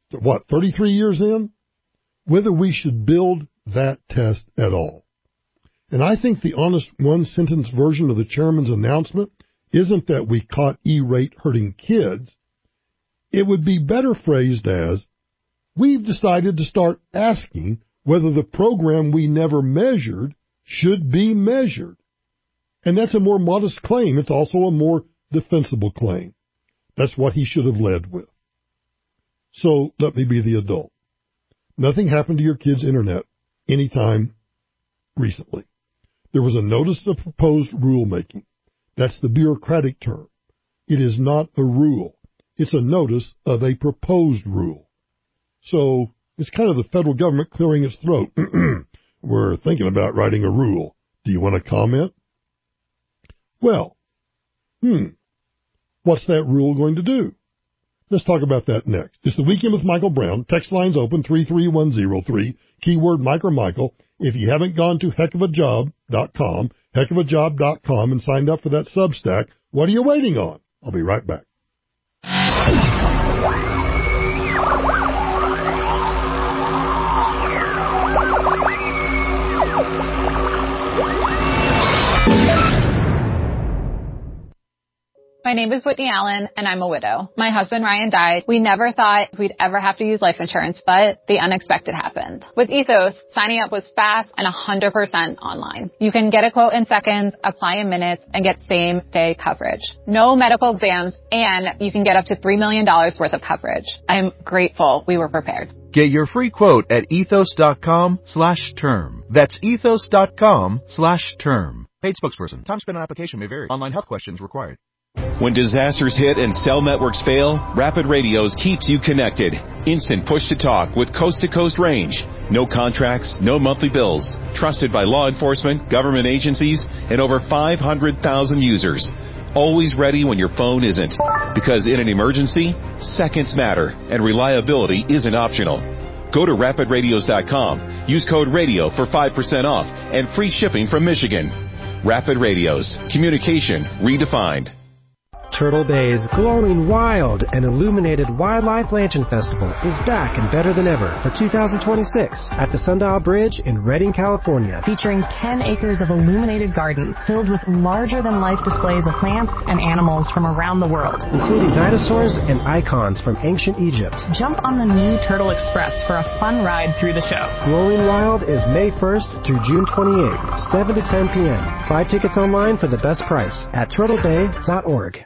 what, thirty-three years in, whether we should build that test at all. And I think the honest one-sentence version of the chairman's announcement isn't that we caught E-rate hurting kids. It would be better phrased as, we've decided to start asking whether the program we never measured should be measured. And that's a more modest claim. It's also a more defensible claim. That's what he should have led with. So let me be the adult. Nothing happened to your kid's internet anytime recently. There was a notice of proposed rulemaking. That's the bureaucratic term. It is not a rule. It's a notice of a proposed rule. So it's kind of the federal government clearing its throat. We're thinking about writing a rule. Do you want to comment? Well, hmm, what's that rule going to do? Let's talk about that next. It's the Weekend with Michael Brown. Text lines open three three one zero three. Keyword Mike or Michael. If you haven't gone to heck of a job dot com, heck of a job dot com, and signed up for that Substack, what are you waiting on? I'll be right back. My name is Whitney Allen, and I'm a widow. My husband, Ryan, died. We never thought we'd ever have to use life insurance, but the unexpected happened. With Ethos, signing up was fast and one hundred percent online. You can get a quote in seconds, apply in minutes, and get same-day coverage. No medical exams, and you can get up to three million dollars worth of coverage. I'm grateful we were prepared. Get your free quote at ethos.com slash term. That's ethos.com slash term. Paid spokesperson. Time spent on application may vary. Online health questions required. When disasters hit and cell networks fail, Rapid Radios keeps you connected. Instant push-to-talk with coast-to-coast range. No contracts, no monthly bills. Trusted by law enforcement, government agencies, and over five hundred thousand users. Always ready when your phone isn't. Because in an emergency, seconds matter, and reliability isn't optional. Go to rapid radios dot com. Use code RADIO for five percent off and free shipping from Michigan. Rapid Radios. Communication redefined. Turtle Bay's Glowing Wild and Illuminated Wildlife Lantern Festival is back and better than ever for two thousand twenty-six at the Sundial Bridge in Redding, California. Featuring ten acres of illuminated gardens filled with larger-than-life displays of plants and animals from around the world, including dinosaurs and icons from ancient Egypt. Jump on the new Turtle Express for a fun ride through the show. Glowing Wild is May first through June twenty-eighth, seven to ten p.m. Buy tickets online for the best price at turtle bay dot org.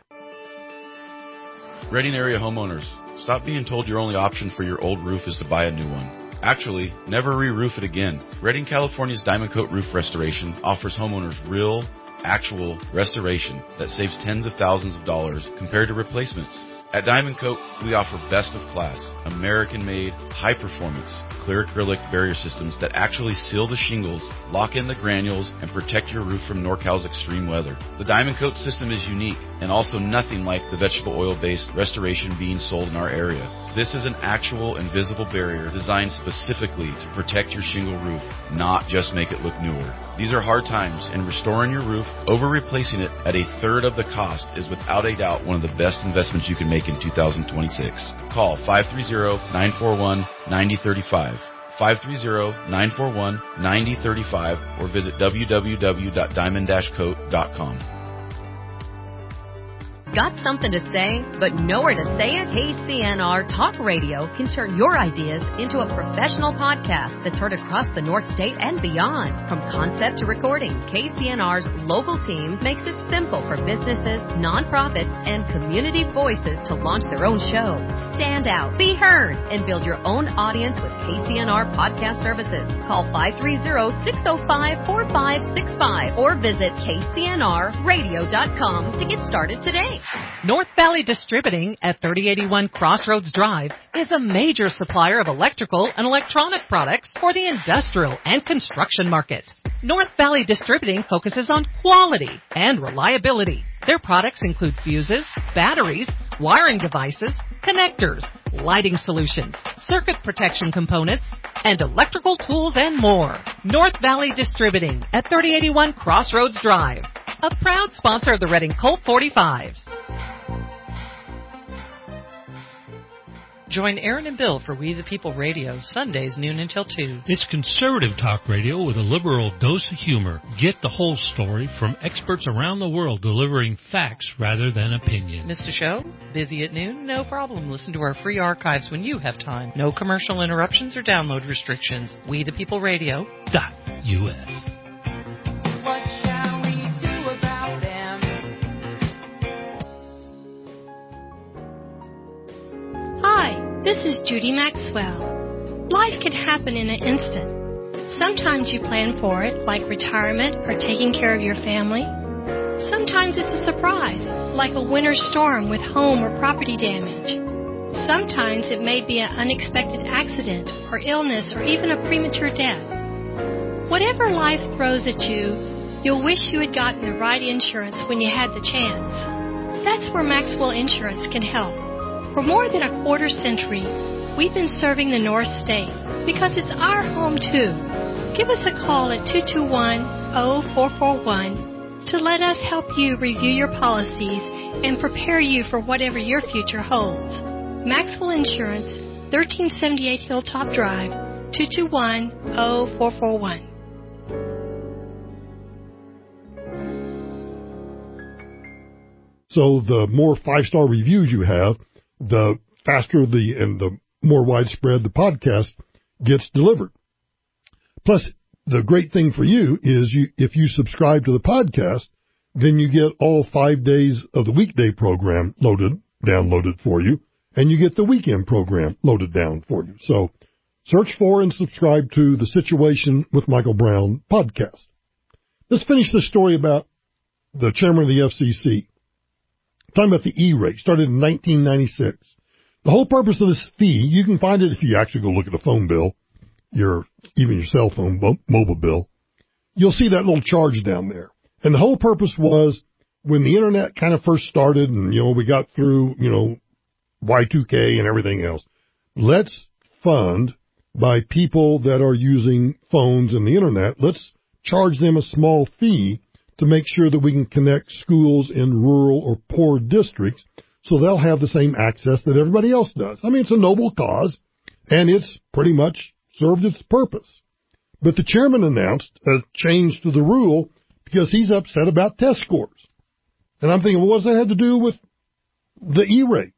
Redding area homeowners, stop being told your only option for your old roof is to buy a new one. Actually, never re-roof it again. Redding, California's Diamond Coat Roof Restoration offers homeowners real, actual restoration that saves tens of thousands of dollars compared to replacements. At Diamond Coat, we offer best of class, American-made, high-performance, clear acrylic barrier systems that actually seal the shingles, lock in the granules, and protect your roof from NorCal's extreme weather. The Diamond Coat system is unique and also nothing like the vegetable oil-based restoration being sold in our area. This is an actual invisible barrier designed specifically to protect your shingle roof, not just make it look newer. These are hard times, and restoring your roof over replacing it at a third of the cost is without a doubt one of the best investments you can make in two thousand twenty-six. Call five three zero, nine four one, nine zero three five, five three zero, nine four one, nine zero three five, or visit w w w dot diamond dash coat dot com. Got something to say, but nowhere to say it? K C N R Talk Radio can turn your ideas into a professional podcast that's heard across the North State and beyond. From concept to recording, K C N R's local team makes it simple for businesses, nonprofits, and community voices to launch their own show. Stand out, be heard, and build your own audience with K C N R Podcast Services. Call five three zero, six zero five, four five six five or visit k c n r radio dot com to get started today. North Valley Distributing at thirty eighty-one Crossroads Drive is a major supplier of electrical and electronic products for the industrial and construction market. North Valley Distributing focuses on quality and reliability. Their products include fuses, batteries, wiring devices, connectors, lighting solutions, circuit protection components, and electrical tools and more. North Valley Distributing at thirty eighty-one Crossroads Drive, a proud sponsor of the Redding Colt forty-fives. Join Aaron and Bill for We the People Radio, Sundays noon until two. It's conservative talk radio with a liberal dose of humor. Get the whole story from experts around the world delivering facts rather than opinion. Missed a show? Busy at noon? No problem. Listen to our free archives when you have time. No commercial interruptions or download restrictions. We the People Radio dot U S. Hi, this is Judy Maxwell. Life can happen in an instant. Sometimes you plan for it, like retirement or taking care of your family. Sometimes it's a surprise, like a winter storm with home or property damage. Sometimes it may be an unexpected accident or illness or even a premature death. Whatever life throws at you, you'll wish you had gotten the right insurance when you had the chance. That's where Maxwell Insurance can help. For more than a quarter century, we've been serving the North State because it's our home too. Give us a call at two two one, zero four four one to let us help you review your policies and prepare you for whatever your future holds. Maxwell Insurance, thirteen seventy-eight Hilltop Drive, two two one, zero four four one. So the more five-star reviews you have, the faster the and the more widespread the podcast gets delivered. Plus, the great thing for you is you if you subscribe to the podcast, then you get all five days of the weekday program loaded, downloaded for you, and you get the weekend program loaded down for you. So search for and subscribe to the Situation with Michael Brown podcast. Let's finish the story about the chairman of the F C C. Talking about the E-rate, started in nineteen ninety-six. The whole purpose of this fee, you can find it if you actually go look at a phone bill, your even your cell phone mobile bill. You'll see that little charge down there. And the whole purpose was when the internet kind of first started and, you know, we got through, you know, Y two K and everything else. Let's fund by people that are using phones and the internet. Let's charge them a small fee to make sure that we can connect schools in rural or poor districts so they'll have the same access that everybody else does. I mean, it's a noble cause, and it's pretty much served its purpose. But the chairman announced a change to the rule because he's upset about test scores. And I'm thinking, well, what does that have to do with the E-rate?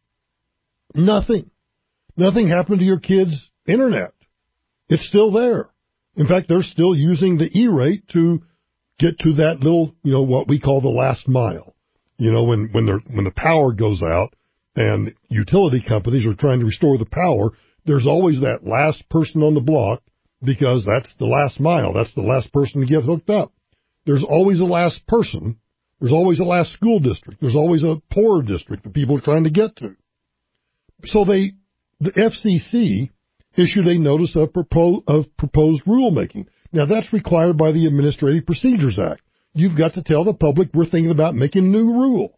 Nothing. Nothing happened to your kids' internet. It's still there. In fact, they're still using the E-rate to get to that little, you know, what we call the last mile. You know, when, when, when the power goes out and utility companies are trying to restore the power, there's always that last person on the block because that's the last mile. That's the last person to get hooked up. There's always a last person. There's always a last school district. There's always a poorer district that people are trying to get to. So they, the F C C issued a notice of, propo- of proposed rulemaking. Now, that's required by the Administrative Procedures Act. You've got to tell the public we're thinking about making a new rule.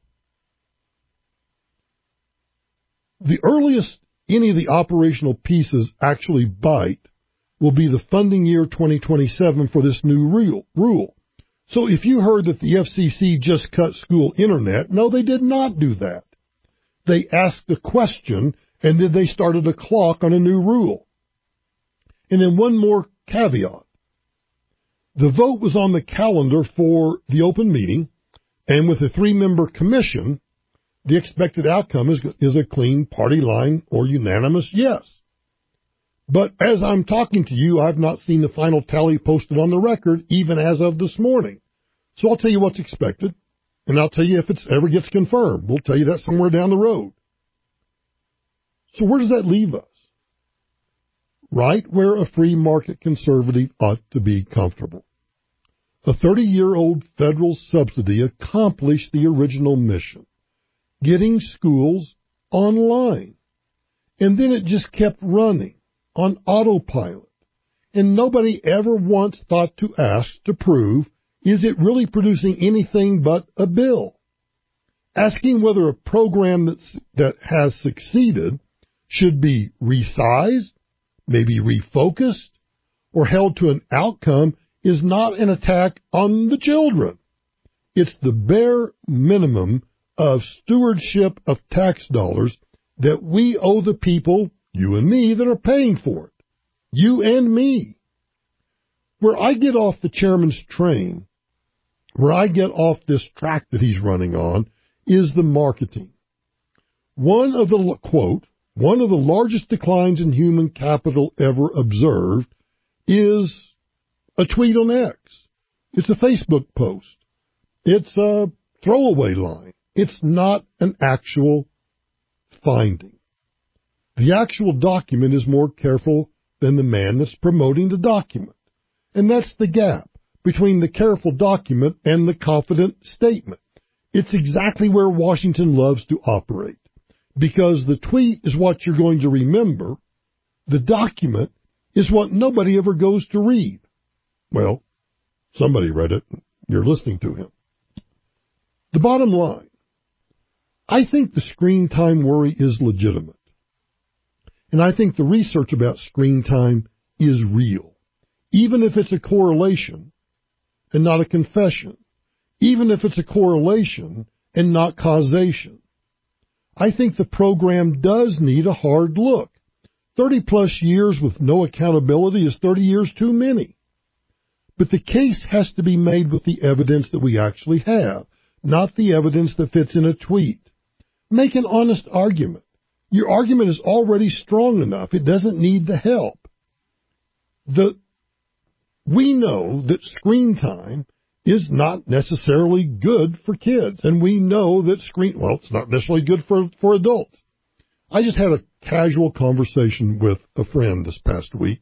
The earliest any of the operational pieces actually bite will be the funding year twenty twenty-seven for this new rule. So if you heard that the F C C just cut school internet, no, they did not do that. They asked a question, and then they started a clock on a new rule. And then one more caveat. The vote was on the calendar for the open meeting, and with a three-member commission, the expected outcome is, is a clean party line or unanimous yes. But as I'm talking to you, I've not seen the final tally posted on the record, even as of this morning. So I'll tell you what's expected, and I'll tell you if it ever gets confirmed. We'll tell you that somewhere down the road. So where does that leave us? Right where a free market conservative ought to be comfortable. A thirty-year-old federal subsidy accomplished the original mission, getting schools online. And then it just kept running on autopilot. And nobody ever once thought to ask to prove, is it really producing anything but a bill? Asking whether a program that's, that has succeeded should be resized, maybe refocused, or held to an outcome is not an attack on the children. It's the bare minimum of stewardship of tax dollars that we owe the people, you and me, that are paying for it. You and me. Where I get off the chairman's train, where I get off this track that he's running on, is the marketing. One of the, quote, one of the largest declines in human capital ever observed is a tweet on X. It's a Facebook post. It's a throwaway line. It's not an actual finding. The actual document is more careful than the man that's promoting the document. And that's the gap between the careful document and the confident statement. It's exactly where Washington loves to operate. Because the tweet is what you're going to remember. The document is what nobody ever goes to read. Well, somebody read it. You're listening to him. The bottom line, I think the screen time worry is legitimate. And I think the research about screen time is real. Even if it's a correlation and not a confession. Even if it's a correlation and not causation. I think the program does need a hard look. thirty plus years with no accountability is thirty years too many. But the case has to be made with the evidence that we actually have, not the evidence that fits in a tweet. Make an honest argument. Your argument is already strong enough. It doesn't need the help. The, we know that screen time is not necessarily good for kids. And we know that screen, well, it's not necessarily good for, for adults. I just had a casual conversation with a friend this past week.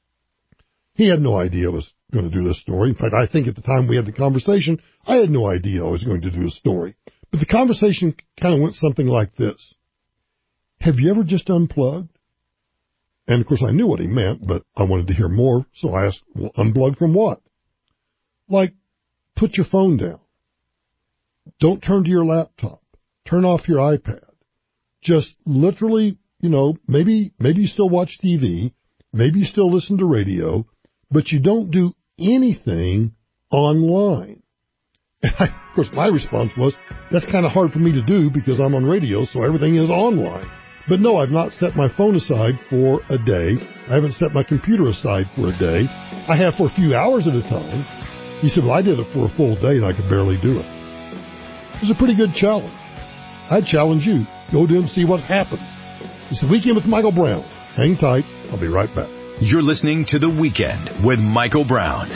He had no idea I was going to do this story. In fact, I think at the time we had the conversation, I had no idea I was going to do a story. But the conversation kind of went something like this. Have you ever just unplugged? And of course I knew what he meant, but I wanted to hear more. So I asked, well, unplug from what? Like, put your phone down. Don't turn to your laptop. Turn off your iPad. Just literally, you know, maybe, maybe you still watch T V. Maybe you still listen to radio, but you don't do anything online. And I, of course, my response was, that's kind of hard for me to do because I'm on radio, so everything is online. But no, I've not set my phone aside for a day. I haven't set my computer aside for a day. I have for a few hours at a time. He said, well, I did it for a full day and I could barely do it. It was a pretty good challenge. I'd challenge you. Go do and see what happens. It's The Weekend with Michael Brown. Hang tight. I'll be right back. You're listening to The Weekend with Michael Brown.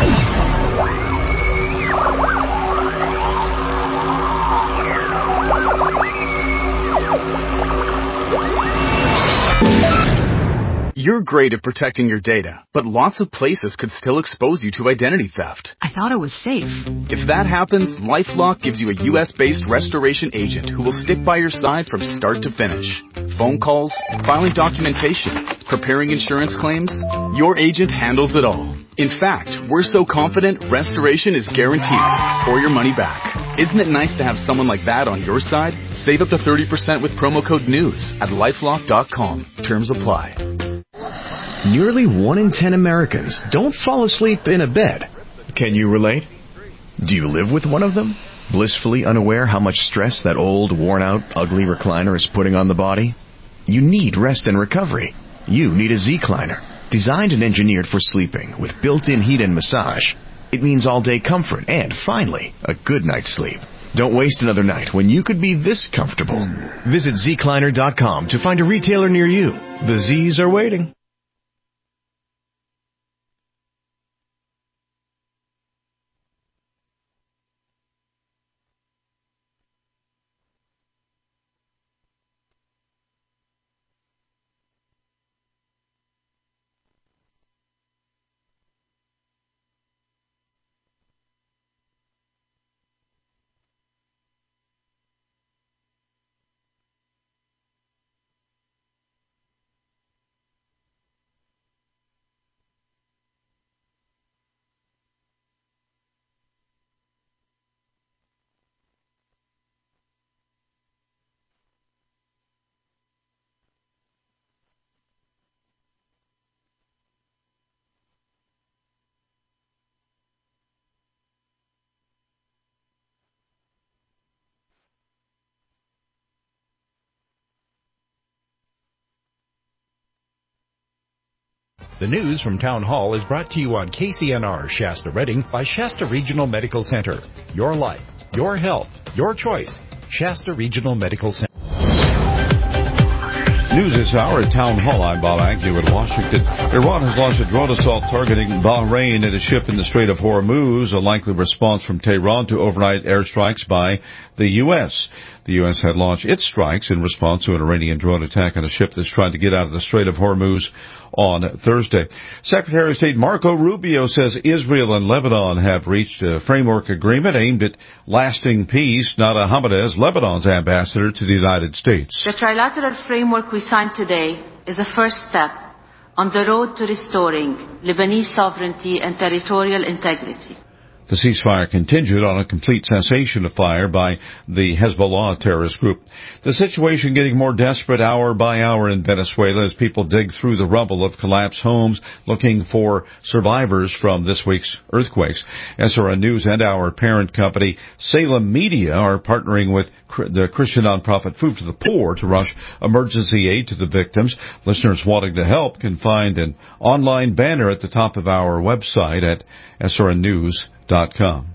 You're great at protecting your data, but lots of places could still expose you to identity theft. I thought it was safe. If that happens, LifeLock gives you a U S-based restoration agent who will stick by your side from start to finish. Phone calls, filing documentation, preparing insurance claims, your agent handles it all. In fact, we're so confident restoration is guaranteed or your money back. Isn't it nice to have someone like that on your side? Save up to thirty percent with promo code NEWS at lifelock dot com. Terms apply. Nearly one in ten Americans don't fall asleep in a bed. Can you relate? Do you live with one of them? Blissfully unaware how much stress that old, worn-out, ugly recliner is putting on the body? You need rest and recovery. You need a Z-Cliner, designed and engineered for sleeping with built-in heat and massage. It means all-day comfort and, finally, a good night's sleep. Don't waste another night when you could be this comfortable. Visit Z Cliner dot com to find a retailer near you. The Z's are waiting. The news from Town Hall is brought to you on K C N R Shasta Redding by Shasta Regional Medical Center. Your life, your health, your choice. Shasta Regional Medical Center. News this hour at Town Hall. I'm Bob Agnew in Washington. Iran has launched a drone assault targeting Bahrain and a ship in the Strait of Hormuz, a likely response from Tehran to overnight airstrikes by the U S. The U S had launched its strikes in response to an Iranian drone attack on a ship that's trying to get out of the Strait of Hormuz on Thursday. Secretary of State Marco Rubio says Israel and Lebanon have reached a framework agreement aimed at lasting peace. Nada Hamadeh, Lebanon's ambassador to the United States. The trilateral framework we signed today is a first step on the road to restoring Lebanese sovereignty and territorial integrity. The ceasefire contingent on a complete cessation of fire by the Hezbollah terrorist group. The situation getting more desperate hour by hour in Venezuela as people dig through the rubble of collapsed homes looking for survivors from this week's earthquakes. S R N News and our parent company, Salem Media, are partnering with the Christian nonprofit Food for the Poor to rush emergency aid to the victims. Listeners wanting to help can find an online banner at the top of our website at S R N news dot com.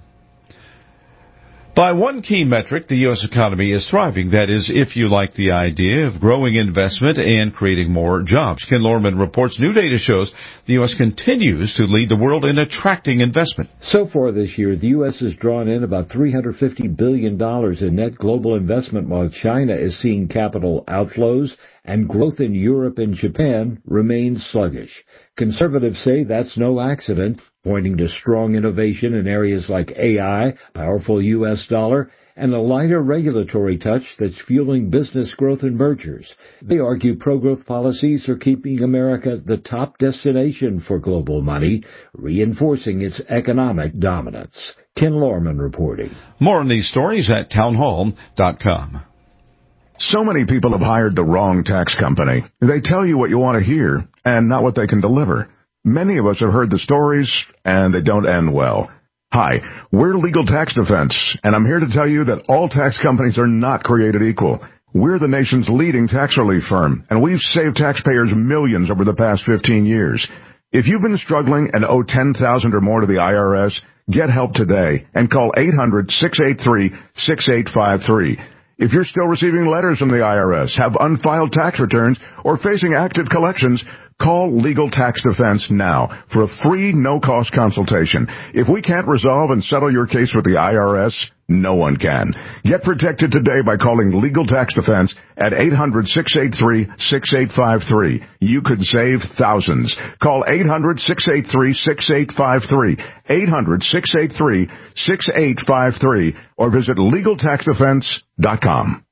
By one key metric, the U S economy is thriving. That is, if you like the idea of growing investment and creating more jobs. Ken Lorman reports new data shows the U S continues to lead the world in attracting investment. So far this year, the U S has drawn in about three hundred fifty billion dollars in net global investment, while China is seeing capital outflows and growth in Europe and Japan remains sluggish. Conservatives say that's no accident, pointing to strong innovation in areas like A I, powerful U S dollar, and a lighter regulatory touch that's fueling business growth and mergers. They argue pro-growth policies are keeping America the top destination for global money, reinforcing its economic dominance. Ken Lorman reporting. More on these stories at town hall dot com. So many people have hired the wrong tax company. They tell you what you want to hear and not what they can deliver. Many of us have heard the stories, and they don't end well. Hi, we're Legal Tax Defense, and I'm here to tell you that all tax companies are not created equal. We're the nation's leading tax relief firm, and we've saved taxpayers millions over the past fifteen years. If you've been struggling and owe ten thousand dollars or more to the I R S, get help today and call eight hundred, six eight three, six eight five three. If you're still receiving letters from the I R S, have unfiled tax returns, or facing active collections, call Legal Tax Defense now for a free, no-cost consultation. If we can't resolve and settle your case with the I R S, no one can. Get protected today by calling Legal Tax Defense at eight hundred, six eight three, six eight five three. You could save thousands. Call eight hundred, six eight three, six eight five three, eight hundred, six eight three, six eight five three, or visit legal tax defense dot com.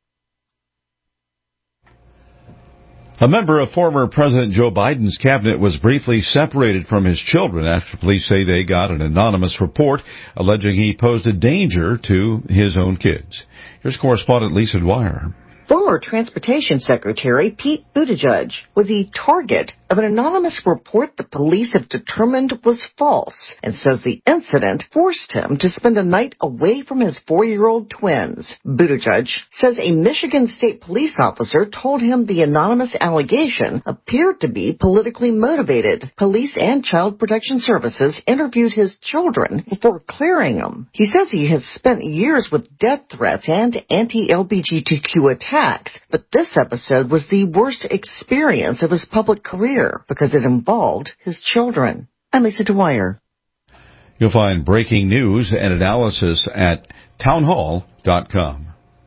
A member of former President Joe Biden's cabinet was briefly separated from his children after police say they got an anonymous report alleging he posed a danger to his own kids. Here's correspondent Lisa Dwyer. Former Transportation Secretary Pete Buttigieg was the target of an anonymous report the police have determined was false, and says the incident forced him to spend a night away from his four-year-old twins. Buttigieg says a Michigan State police officer told him the anonymous allegation appeared to be politically motivated. Police and Child Protection Services interviewed his children before clearing them. He says he has spent years with death threats and anti-L G B T Q attacks. But this episode was the worst experience of his public career because it involved his children. I'm Lisa Dwyer. You'll find breaking news and analysis at town hall dot com.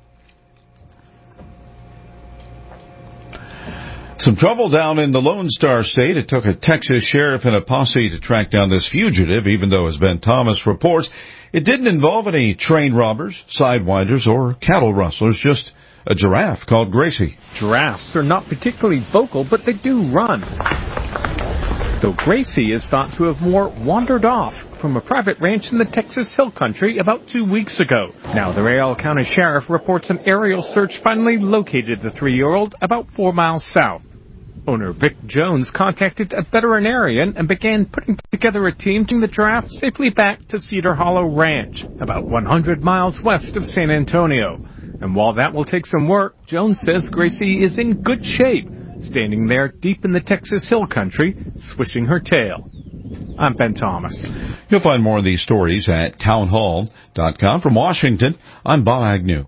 Some trouble down in the Lone Star State. It took a Texas sheriff and a posse to track down this fugitive, even though, as Ben Thomas reports, it didn't involve any train robbers, sidewinders, or cattle rustlers, just a giraffe called Gracie. Giraffes are not particularly vocal, but they do run. Though Gracie is thought to have more wandered off from a private ranch in the Texas Hill Country about two weeks ago. Now, the Rayell County Sheriff reports an aerial search finally located the three-year-old about four miles south. Owner Vic Jones contacted a veterinarian and began putting together a team to bring the giraffe safely back to Cedar Hollow Ranch, about one hundred miles west of San Antonio. And while that will take some work, Jones says Gracie is in good shape, standing there deep in the Texas Hill Country, swishing her tail. I'm Ben Thomas. You'll find more of these stories at townhall dot com. From Washington, I'm Bob Agnew.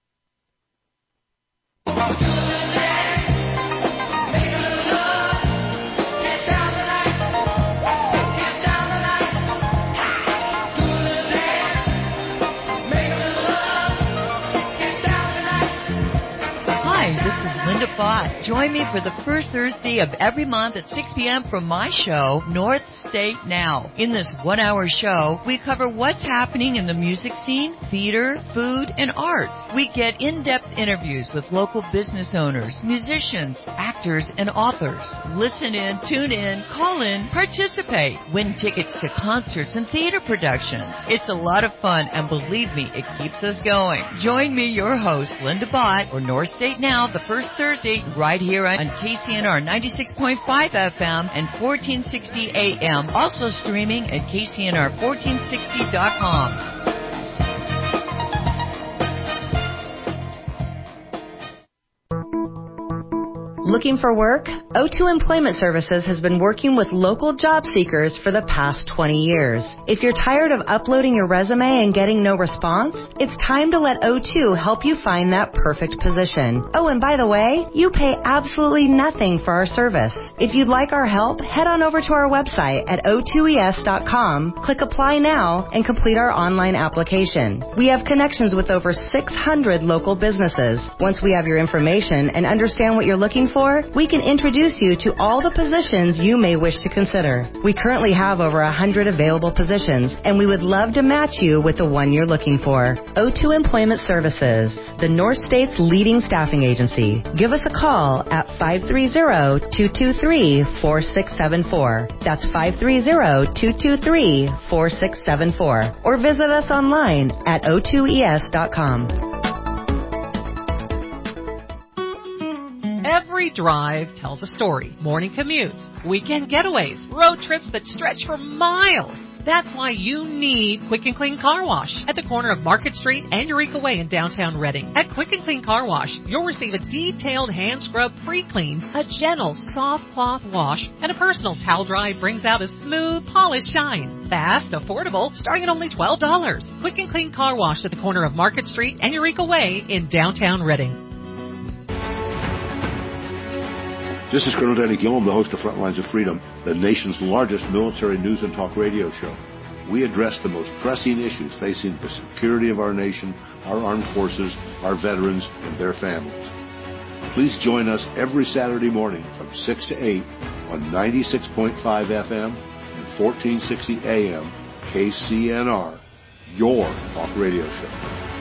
Bott. Join me for the first Thursday of every month at six p.m. for my show, North State Now. In this one-hour show, we cover what's happening in the music scene, theater, food, and arts. We get in-depth interviews with local business owners, musicians, actors, and authors. Listen in, tune in, call in, participate. Win tickets to concerts and theater productions. It's a lot of fun, and believe me, it keeps us going. Join me, your host, Linda Bott, for North State Now, the first Thursday, right here on K C N R ninety-six point five F M and fourteen sixty A M. Also streaming at K C N R fourteen sixty dot com. Looking for work? O two Employment Services has been working with local job seekers for the past twenty years. If you're tired of uploading your resume and getting no response, it's time to let O two help you find that perfect position. Oh, and by the way, you pay absolutely nothing for our service. If you'd like our help, head on over to our website at O two E S dot com, click Apply Now, and complete our online application. We have connections with over six hundred local businesses. Once we have your information and understand what you're looking for, we can introduce you to all the positions you may wish to consider. We currently have over one hundred available positions, and we would love to match you with the one you're looking for. O two Employment Services, the North State's leading staffing agency. Give us a call at five three zero, two two three, four six seven four. That's five three zero, two two three, four six seven four. Or visit us online at O two E S dot com. Every drive tells a story. Morning commutes, weekend getaways, road trips that stretch for miles. That's why you need Quick and Clean Car Wash at the corner of Market Street and Eureka Way in downtown Reading. At Quick and Clean Car Wash, you'll receive a detailed hand scrub pre-clean, a gentle soft cloth wash, and a personal towel dry brings out a smooth, polished shine. Fast, affordable, starting at only twelve dollars. Quick and Clean Car Wash at the corner of Market Street and Eureka Way in downtown Reading. This is Colonel Danny Gillum, the host of Frontlines of Freedom, the nation's largest military news and talk radio show. We address the most pressing issues facing the security of our nation, our armed forces, our veterans, and their families. Please join us every Saturday morning from six to eight on ninety-six point five F M and fourteen sixty A M K C N R, your talk radio show.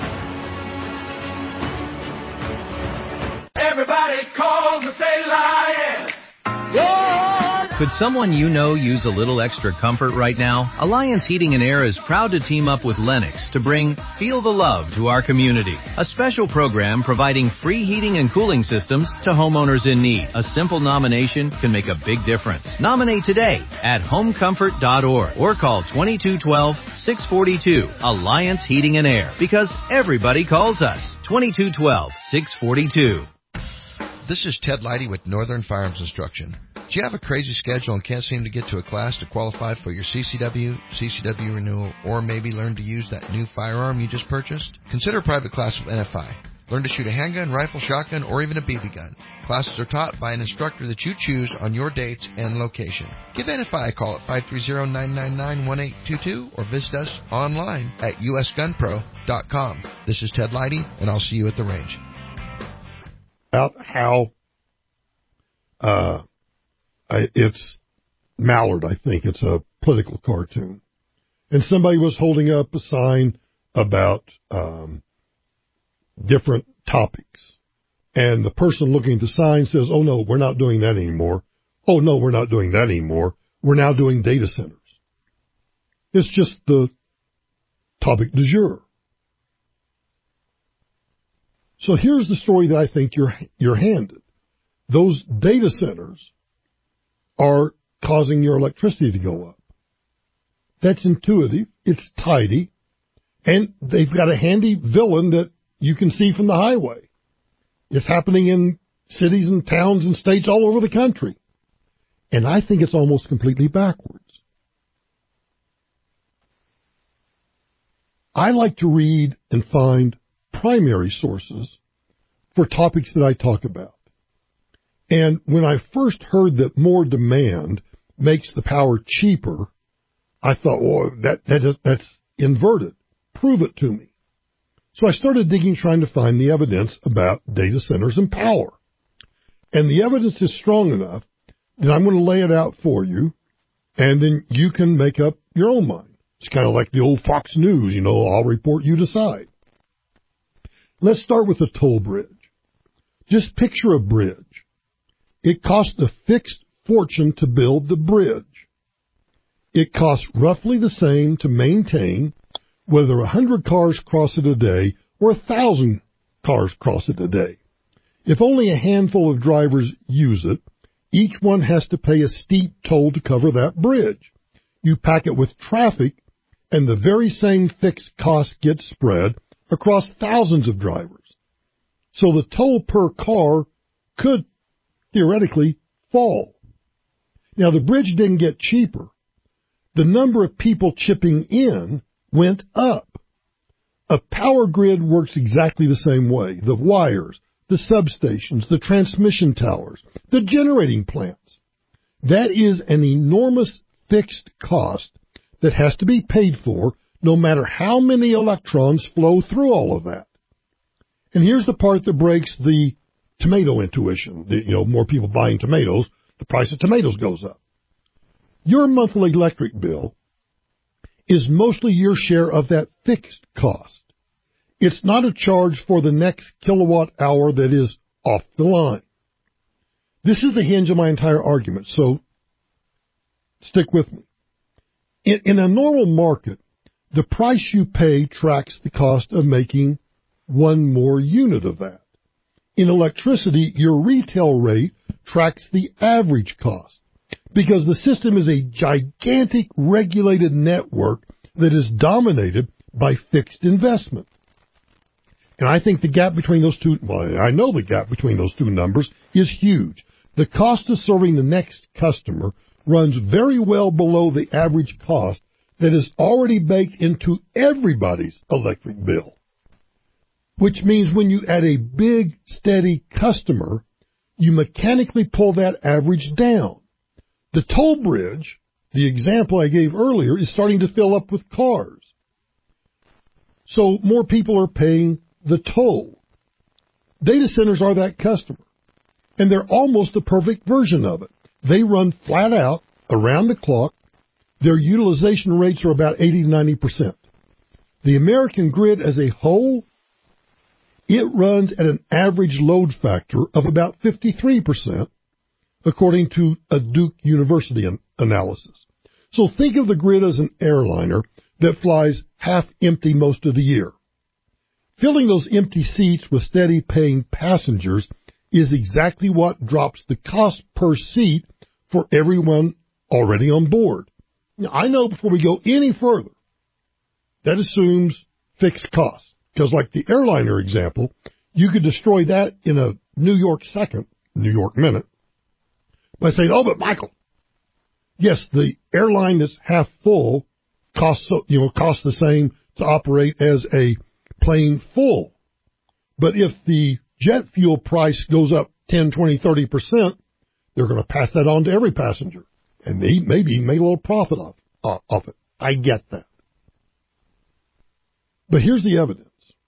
Everybody calls and say lion. Could someone you know use a little extra comfort right now? Alliance Heating and Air is proud to team up with Lennox to bring Feel the Love to our community, a special program providing free heating and cooling systems to homeowners in need. A simple nomination can make a big difference. Nominate today at home comfort dot org or call twenty-two twelve, six forty-two. Alliance Heating and Air, because everybody calls us. twenty-two twelve, six forty-two. This is Ted Leidy with Northern Firearms Instruction. Do you have a crazy schedule and can't seem to get to a class to qualify for your C C W, C C W renewal, or maybe learn to use that new firearm you just purchased? Consider a private class with N F I. Learn to shoot a handgun, rifle, shotgun, or even a B B gun. Classes are taught by an instructor that you choose on your dates and location. Give N F I a call at five three zero, nine nine nine, one eight two two or visit us online at U S gun pro dot com. This is Ted Leidy, and I'll see you at the range. About how uh, I, it's Mallard, I think. It's a political cartoon. And somebody was holding up a sign about um, different topics. And the person looking at the sign says, oh, no, we're not doing that anymore. Oh, no, we're not doing that anymore. We're now doing data centers. It's just the topic du jour. So here's the story that I think you're you're handed. Those data centers are causing your electricity to go up. That's intuitive. It's tidy. And they've got a handy villain that you can see from the highway. It's happening in cities and towns and states all over the country. And I think it's almost completely backwards. I like to read and find primary sources for topics that I talk about. And when I first heard that more demand makes the power cheaper, I thought, well, that, that is, that's inverted. Prove it to me. So I started digging, trying to find the evidence about data centers and power. And the evidence is strong enough that I'm going to lay it out for you, and then you can make up your own mind. It's kind of like the old Fox News, you know, I'll report, you decide. Let's start with the toll bridge. Just picture a bridge. It costs a fixed fortune to build the bridge. It costs roughly the same to maintain whether a hundred cars cross it a day or a thousand cars cross it a day. If only a handful of drivers use it, each one has to pay a steep toll to cover that bridge. You pack it with traffic, and the very same fixed cost gets spread across thousands of drivers. So the toll per car could theoretically fall. Now, the bridge didn't get cheaper. The number of people chipping in went up. A power grid works exactly the same way. The wires, the substations, the transmission towers, the generating plants. That is an enormous fixed cost that has to be paid for no matter how many electrons flow through all of that. And here's the part that breaks the tomato intuition. You know, more people buying tomatoes, the price of tomatoes goes up. Your monthly electric bill is mostly your share of that fixed cost. It's not a charge for the next kilowatt hour that is off the line. This is the hinge of my entire argument, so stick with me. In, in a normal market, the price you pay tracks the cost of making one more unit of that. In electricity, your retail rate tracks the average cost because the system is a gigantic regulated network that is dominated by fixed investment. And I think the gap between those two, well, I know the gap between those two numbers is huge. The cost of serving the next customer runs very well below the average cost that is already baked into everybody's electric bill. Which means when you add a big, steady customer, you mechanically pull that average down. The toll bridge, the example I gave earlier, is starting to fill up with cars. So more people are paying the toll. Data centers are that customer, and they're almost the perfect version of it. They run flat out, around the clock. Their utilization rates are about eighty to ninety percent. The American grid as a whole, it runs at an average load factor of about fifty-three percent, according to a Duke University an- analysis. So think of the grid as an airliner that flies half empty most of the year. Filling those empty seats with steady paying passengers is exactly what drops the cost per seat for everyone already on board. Now, I know before we go any further, that assumes fixed costs. Because like the airliner example, you could destroy that in a New York second, New York minute, by saying, oh, but Michael, yes, the airline that's half full costs, you know, costs the same to operate as a plane full. But if the jet fuel price goes up ten, twenty, thirty percent, they're going to pass that on to every passenger. And they maybe make a little profit off, off, off it. I get that. But here's the evidence.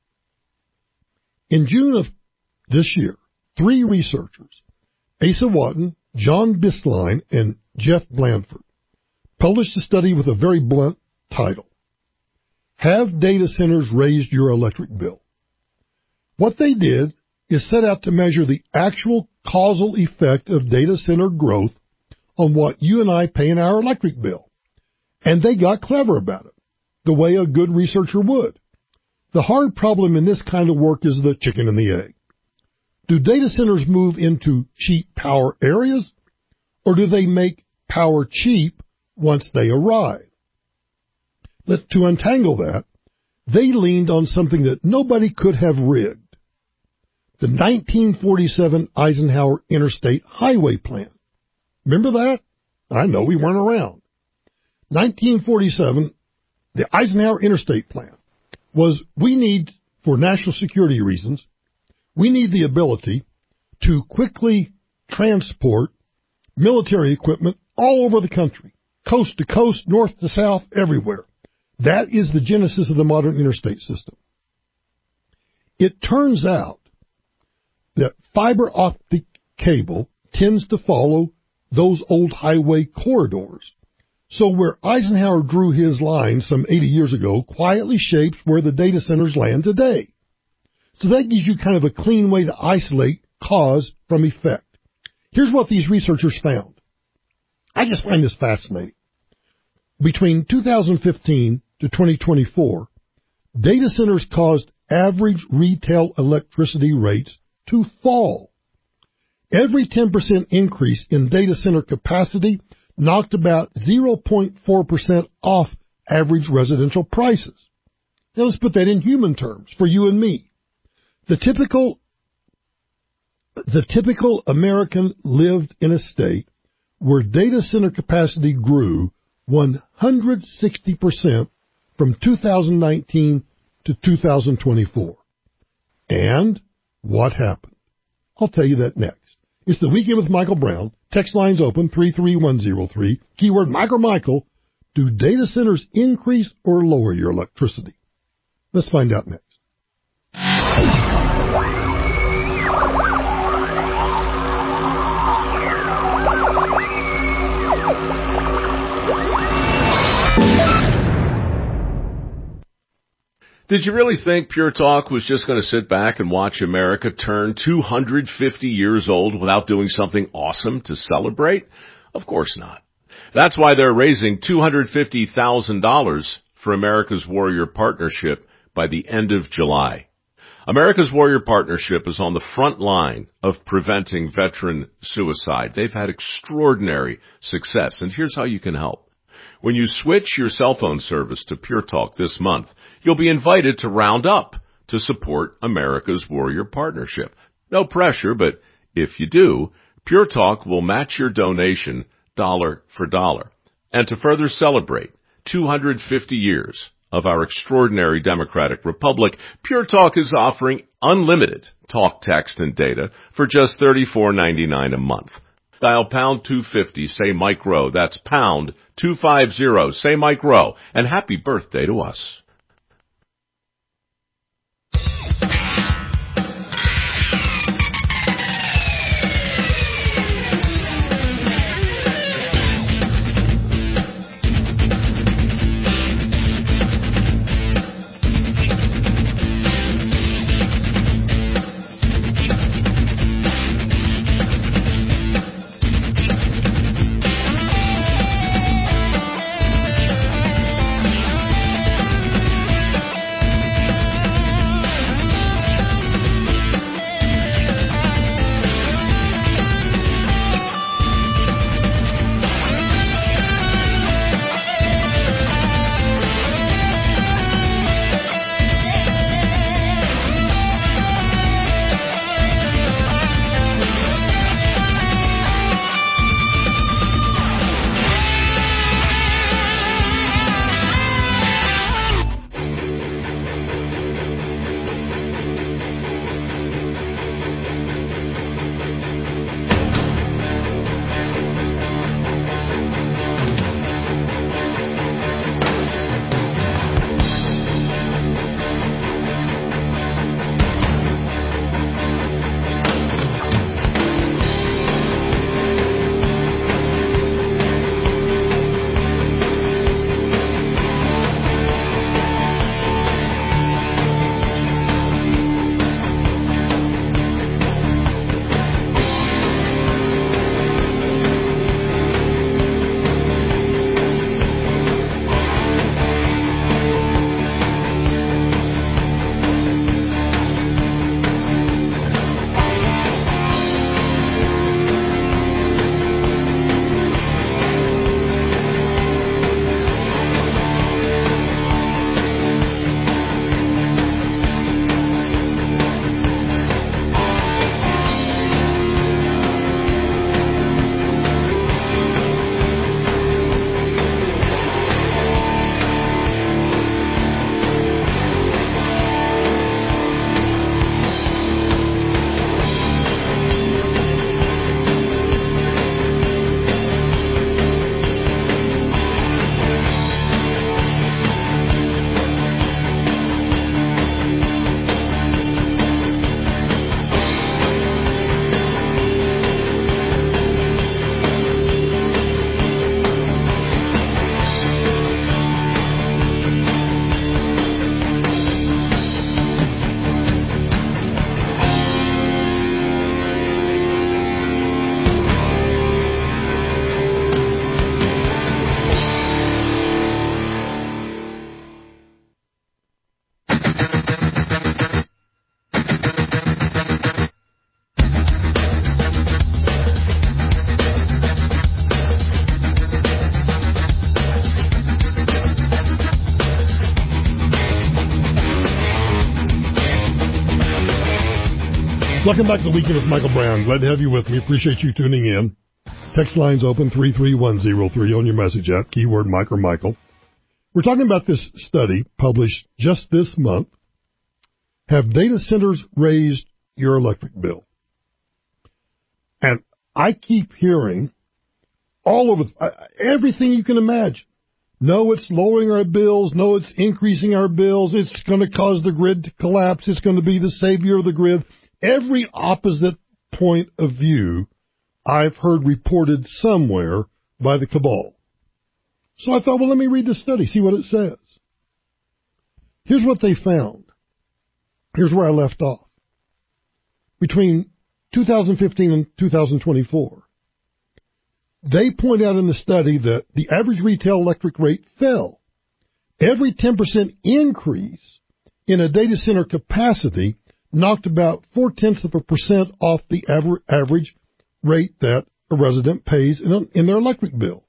In June of this year, three researchers, Asa Watton, John Bisline, and Jeff Blanford, published a study with a very blunt title. Have data centers raised your electric bill? What they did is set out to measure the actual causal effect of data center growth on what you and I pay in our electric bill. And they got clever about it, the way a good researcher would. The hard problem in this kind of work is the chicken and the egg. Do data centers move into cheap power areas, or do they make power cheap once they arrive? But to untangle that, they leaned on something that nobody could have rigged. the nineteen forty-seven Eisenhower Interstate Highway Plan. Remember that? I know we weren't around. nineteen forty-seven, the Eisenhower Interstate Plan was, we need, for national security reasons, we need the ability to quickly transport military equipment all over the country, coast to coast, north to south, everywhere. That is the genesis of the modern interstate system. It turns out that fiber optic cable tends to follow those old highway corridors. So where Eisenhower drew his line some eighty years ago quietly shapes where the data centers land today. So that gives you kind of a clean way to isolate cause from effect. Here's what these researchers found. I just find this fascinating. Between two thousand fifteen to twenty twenty-four, data centers caused average retail electricity rates to fall. Every ten percent increase in data center capacity knocked about zero point four percent off average residential prices. Now let's put that in human terms for you and me. The typical, the typical American lived in a state where data center capacity grew one hundred sixty percent from two thousand nineteen to two thousand twenty-four. And what happened? I'll tell you that next. It's the Weekend with Michael Brown. Text lines open three three one zero three. Keyword Mike or Michael. Do data centers increase or lower your electricity? Let's find out next. Did you really think Pure Talk was just going to sit back and watch America turn two hundred fifty years old without doing something awesome to celebrate? Of course not. That's why they're raising two hundred fifty thousand dollars for America's Warrior Partnership by the end of July. America's Warrior Partnership is on the front line of preventing veteran suicide. They've had extraordinary success, and here's how you can help. When you switch your cell phone service to Pure Talk this month, you'll be invited to round up to support America's Warrior Partnership. No pressure, but if you do, Pure Talk will match your donation dollar for dollar. And to further celebrate two hundred fifty years of our extraordinary democratic republic, Pure Talk is offering unlimited talk, text, and data for just thirty-four ninety-nine a month. Dial pound two fifty, say Mike Rowe. That's pound two fifty, say Mike Rowe. And happy birthday to us. Welcome back to the Weekend with Michael Brown. Glad to have you with me. Appreciate you tuning in. Text lines open three three one zero three on your message app, keyword Mike or Michael. We're talking about this study published just this month. Have data centers raised your electric bill? And I keep hearing all over, everything you can imagine. No, it's lowering our bills. No, it's increasing our bills. It's going to cause the grid to collapse. It's going to be the savior of the grid. Every opposite point of view I've heard reported somewhere by the cabal. So I thought, well, let me read the study, see what it says. Here's what they found. Here's where I left off. Between two thousand fifteen and two thousand twenty-four, they point out in the study that the average retail electric rate fell. Every ten percent increase in a data center capacity knocked about four-tenths of a percent off the aver- average rate that a resident pays in, in their electric bill.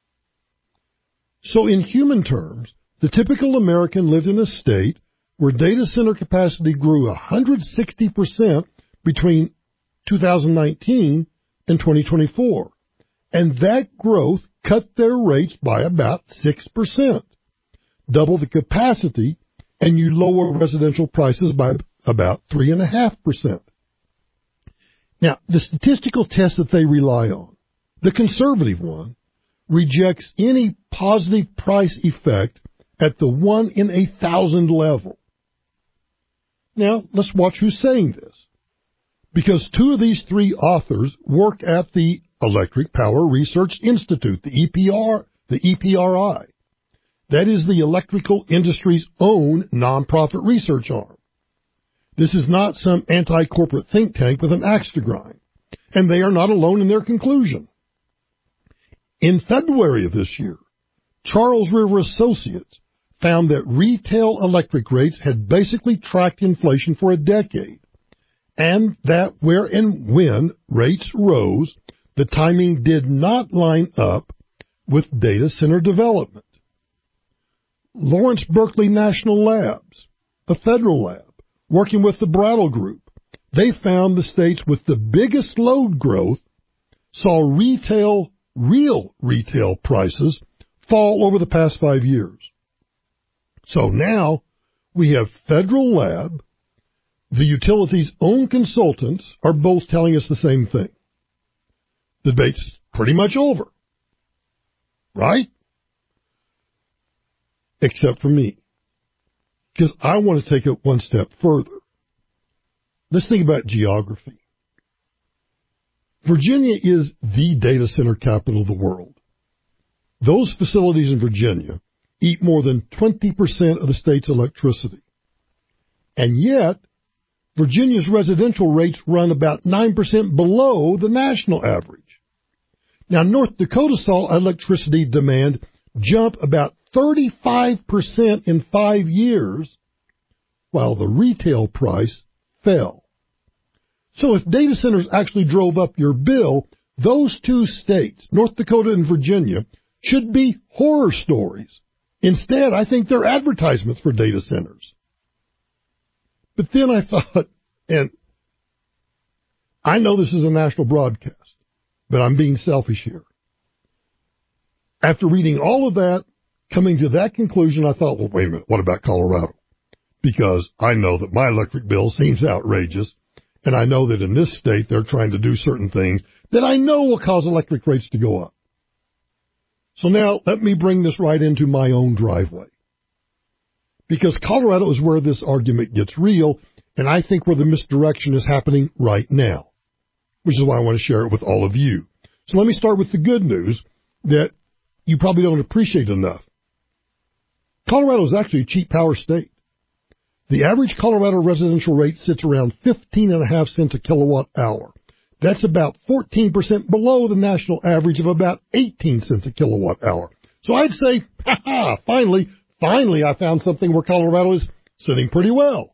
So in human terms, the typical American lived in a state where data center capacity grew one hundred sixty percent between two thousand nineteen and twenty twenty-four. And that growth cut their rates by about six percent. Double the capacity, and you lower residential prices by about three point five percent. Now, the statistical test that they rely on, the conservative one, rejects any positive price effect at the one in a thousand level. Now, let's watch who's saying this. Because two of these three authors work at the Electric Power Research Institute, the E P R, the E P R I. That is the electrical industry's own nonprofit research arm. This is not some anti-corporate think tank with an axe to grind. And they are not alone in their conclusion. In February of this year, Charles River Associates found that retail electric rates had basically tracked inflation for a decade, and that where and when rates rose, the timing did not line up with data center development. Lawrence Berkeley National Labs, a federal lab, working with the Brattle Group, they found the states with the biggest load growth saw retail, real retail prices fall over the past five years. So now we have federal lab, the utility's own consultants are both telling us the same thing. The debate's pretty much over. Right? Except for me. Because I want to take it one step further. Let's think about geography. Virginia is the data center capital of the world. Those facilities in Virginia eat more than twenty percent of the state's electricity. And yet, Virginia's residential rates run about nine percent below the national average. Now, North Dakota saw electricity demand jump about thirty-five percent in five years, while the retail price fell. So if data centers actually drove up your bill, those two states, North Dakota and Virginia, should be horror stories. Instead, I think they're advertisements for data centers. But then I thought, and I know this is a national broadcast, but I'm being selfish here. After reading all of that, coming to that conclusion, I thought, well, wait a minute, what about Colorado? Because I know that my electric bill seems outrageous, and I know that in this state they're trying to do certain things that I know will cause electric rates to go up. So now let me bring this right into my own driveway. Because Colorado is where this argument gets real, and I think where the misdirection is happening right now, which is why I want to share it with all of you. So let me start with the good news that you probably don't appreciate enough. Colorado is actually a cheap power state. The average Colorado residential rate sits around fifteen and a half cents a kilowatt hour. That's about fourteen percent below the national average of about eighteen cents a kilowatt hour. So I'd say, ha ha, finally, finally I found something where Colorado is sitting pretty well.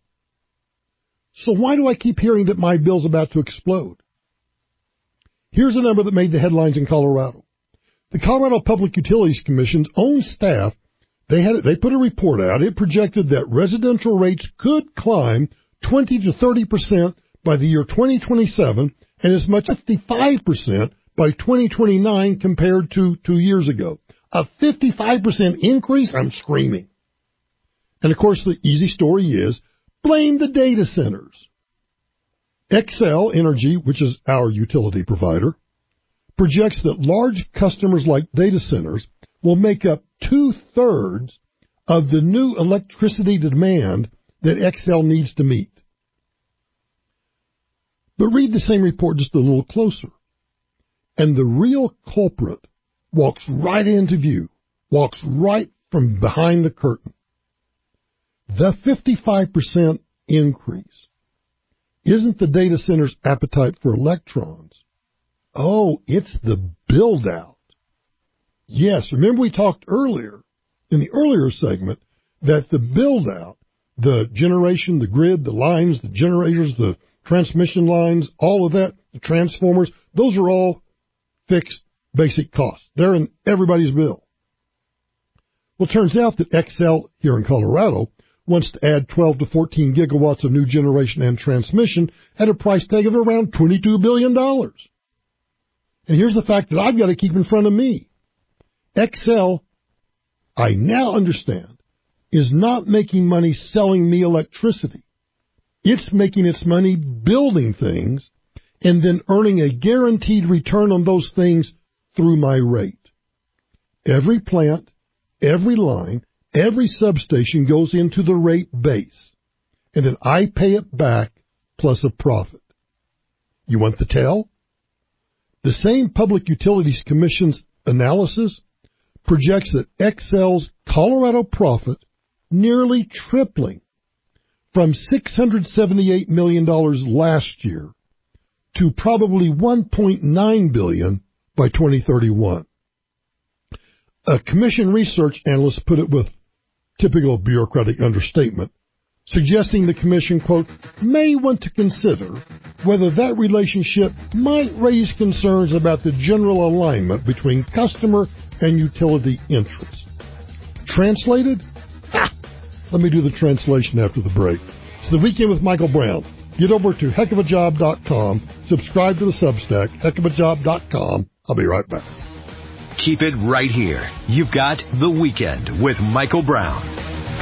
So why do I keep hearing that my bill's about to explode? Here's a number that made the headlines in Colorado. The Colorado Public Utilities Commission's own staff, they had they put a report out. It projected that residential rates could climb twenty to thirty percent by the year twenty twenty-seven and as much as fifty-five percent by twenty twenty-nine compared to two years ago. A fifty-five percent increase? I'm screaming. And of course, the easy story is blame the data centers. Xcel Energy, which is our utility provider, projects that large customers like data centers will make up two-thirds of the new electricity demand that Xcel needs to meet. But read the same report just a little closer. And the real culprit walks right into view, walks right from behind the curtain. The fifty-five percent increase isn't the data center's appetite for electrons. Oh, it's the build-out. Yes, remember we talked earlier, in the earlier segment, that the build-out, the generation, the grid, the lines, the generators, the transmission lines, all of that, the transformers, those are all fixed basic costs. They're in everybody's bill. Well, it turns out that Xcel here in Colorado wants to add twelve to fourteen gigawatts of new generation and transmission at a price tag of around twenty-two billion dollars. And here's the fact that I've got to keep in front of me. Xcel, I now understand, is not making money selling me electricity. It's making its money building things and then earning a guaranteed return on those things through my rate. Every plant, every line, every substation goes into the rate base, and then I pay it back plus a profit. You want the tell? The same Public Utilities Commission's analysis projects that Xcel's Colorado profit nearly tripling from six hundred seventy-eight million dollars last year to probably one point nine billion dollars by twenty thirty-one. A commission research analyst put it with typical bureaucratic understatement, suggesting the commission, quote, may want to consider whether that relationship might raise concerns about the general alignment between customer and utility interests. Translated? Ha! Let me do the translation after the break. It's The Weekend with Michael Brown. Get over to heck of a job dot com, subscribe to the Substack, heck of a job dot com. I'll be right back. Keep it right here. You've got The Weekend with Michael Brown.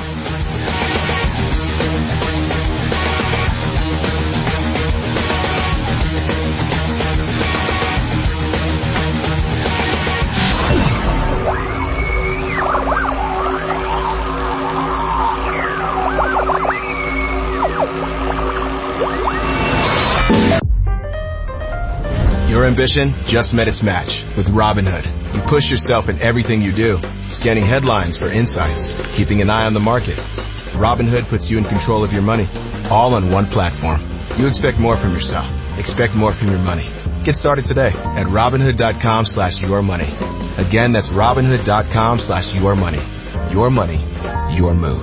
Your ambition just met its match with Robinhood. You push yourself in everything you do, scanning headlines for insights, keeping an eye on the market. Robinhood puts you in control of your money, all on one platform. You expect more from yourself. Expect more from your money. Get started today at Robinhood.com slash your money. Again, that's Robinhood.com slash your money. Your money, your move.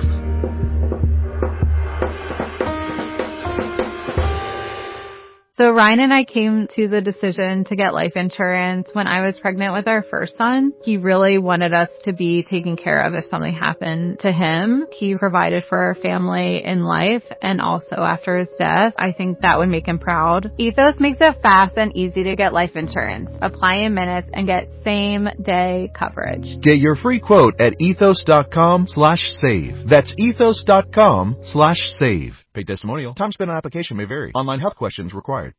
So Ryan and I came to the decision to get life insurance when I was pregnant with our first son. He really wanted us to be taken care of if something happened to him. He provided for our family in life and also after his death. I think that would make him proud. Ethos makes it fast and easy to get life insurance. Apply in minutes and get same day coverage. Get your free quote at ethos.com slash save. That's ethos.com slash save. Paid testimonial. Time spent on application may vary. Online health questions required.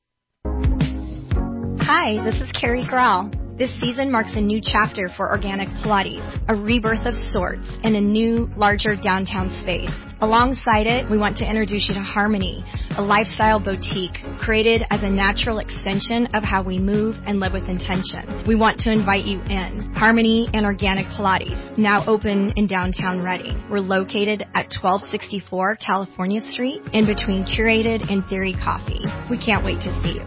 Hi, this is Carrie Grawl. This season marks a new chapter for Organic Pilates, a rebirth of sorts in a new, larger downtown space. Alongside it, we want to introduce you to Harmony, a lifestyle boutique created as a natural extension of how we move and live with intention. We want to invite you in. Harmony and Organic Pilates, now open in downtown Reading. We're located at twelve sixty-four California Street, in between Curated and Theory Coffee. We can't wait to see you.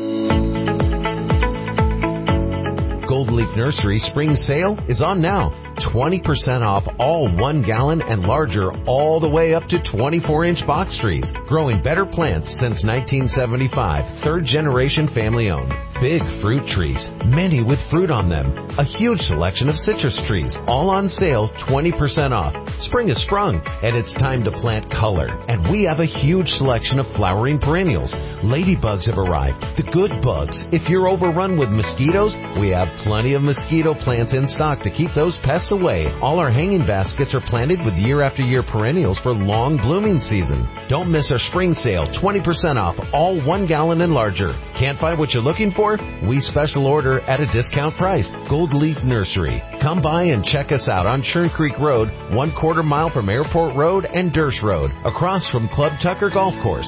Gold Leaf Nursery spring sale is on now. twenty percent off all one gallon and larger all the way up to twenty-four inch box trees. Growing better plants since nineteen seventy-five. Third generation family owned. Big fruit trees, many with fruit on them. A huge selection of citrus trees, all on sale, twenty percent off. Spring has sprung, and it's time to plant color. And we have a huge selection of flowering perennials. Ladybugs have arrived, the good bugs. If you're overrun with mosquitoes, we have plenty of mosquito plants in stock to keep those pests away. All our hanging baskets are planted with year after year perennials for long blooming season. Don't miss our spring sale, twenty percent off, all one gallon and larger. Can't find what you're looking for? We special order at a discount price. Gold Leaf Nursery. Come by and check us out on Churn Creek Road, one quarter mile from Airport Road and Durst Road, across from Club Tucker Golf Course.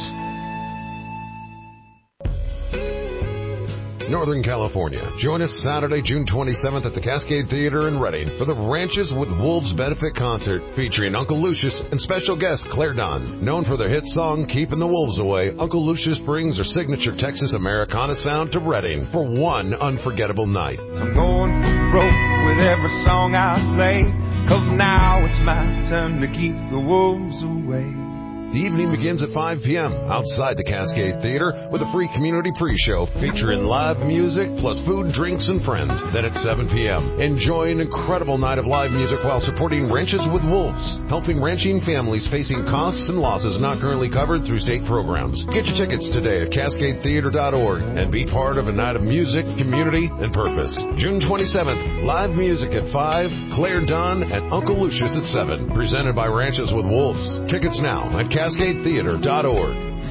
Northern California. Join us Saturday, June twenty-seventh at the Cascade Theater in Redding for the Ranches with Wolves benefit concert featuring Uncle Lucius and special guest Claire Dunn. Known for their hit song Keeping the Wolves Away, Uncle Lucius brings their signature Texas Americana sound to Redding for one unforgettable night. I'm going for broke with every song I play, 'cause now it's my turn to keep the wolves away. The evening begins at five p.m. outside the Cascade Theater with a free community pre-show featuring live music plus food, drinks, and friends. Then at seven p.m., enjoy an incredible night of live music while supporting Ranches with Wolves, helping ranching families facing costs and losses not currently covered through state programs. Get your tickets today at cascade theater dot org and be part of a night of music, community, and purpose. June twenty-seventh, live music at five, Claire Dunn and Uncle Lucius at seven, presented by Ranches with Wolves. Tickets now at cascade theater dot org.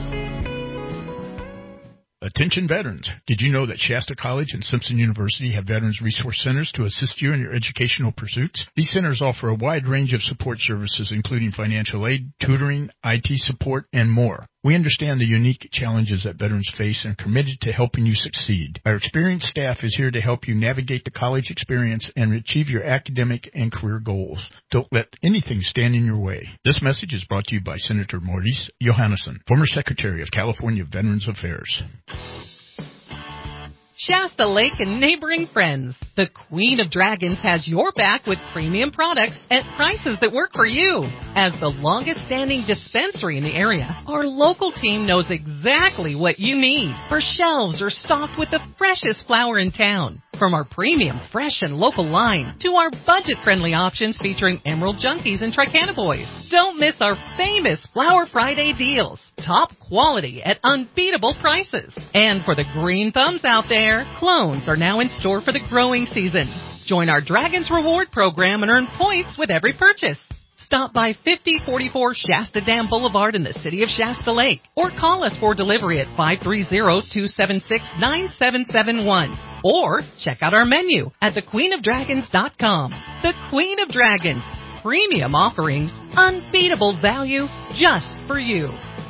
Attention veterans. Did you know that Shasta College and Simpson University have Veterans Resource Centers to assist you in your educational pursuits? These centers offer a wide range of support services, including financial aid, tutoring, I T support, and more. We understand the unique challenges that veterans face and are committed to helping you succeed. Our experienced staff is here to help you navigate the college experience and achieve your academic and career goals. Don't let anything stand in your way. This message is brought to you by Senator Maurice Johannesson, former Secretary of California Veterans Affairs. Shasta Lake and neighboring friends. The Queen of Dragons has your back with premium products at prices that work for you. As the longest standing dispensary in the area, our local team knows exactly what you need. Our shelves are stocked with the freshest flower in town. From our premium, fresh, and local line to our budget-friendly options featuring Emerald Junkies and Tricanaboys. Don't miss our famous Flower Friday deals. Top quality at unbeatable prices. And for the green thumbs out there, clones are now in store for the growing season. Join our Dragons Reward program and earn points with every purchase. Stop by fifty forty-four Shasta Dam Boulevard in the city of Shasta Lake or call us for delivery at five three zero, two seven six, nine seven seven one or check out our menu at the queen of dragons dot com. The Queen of Dragons. Premium offerings, unbeatable value just for you.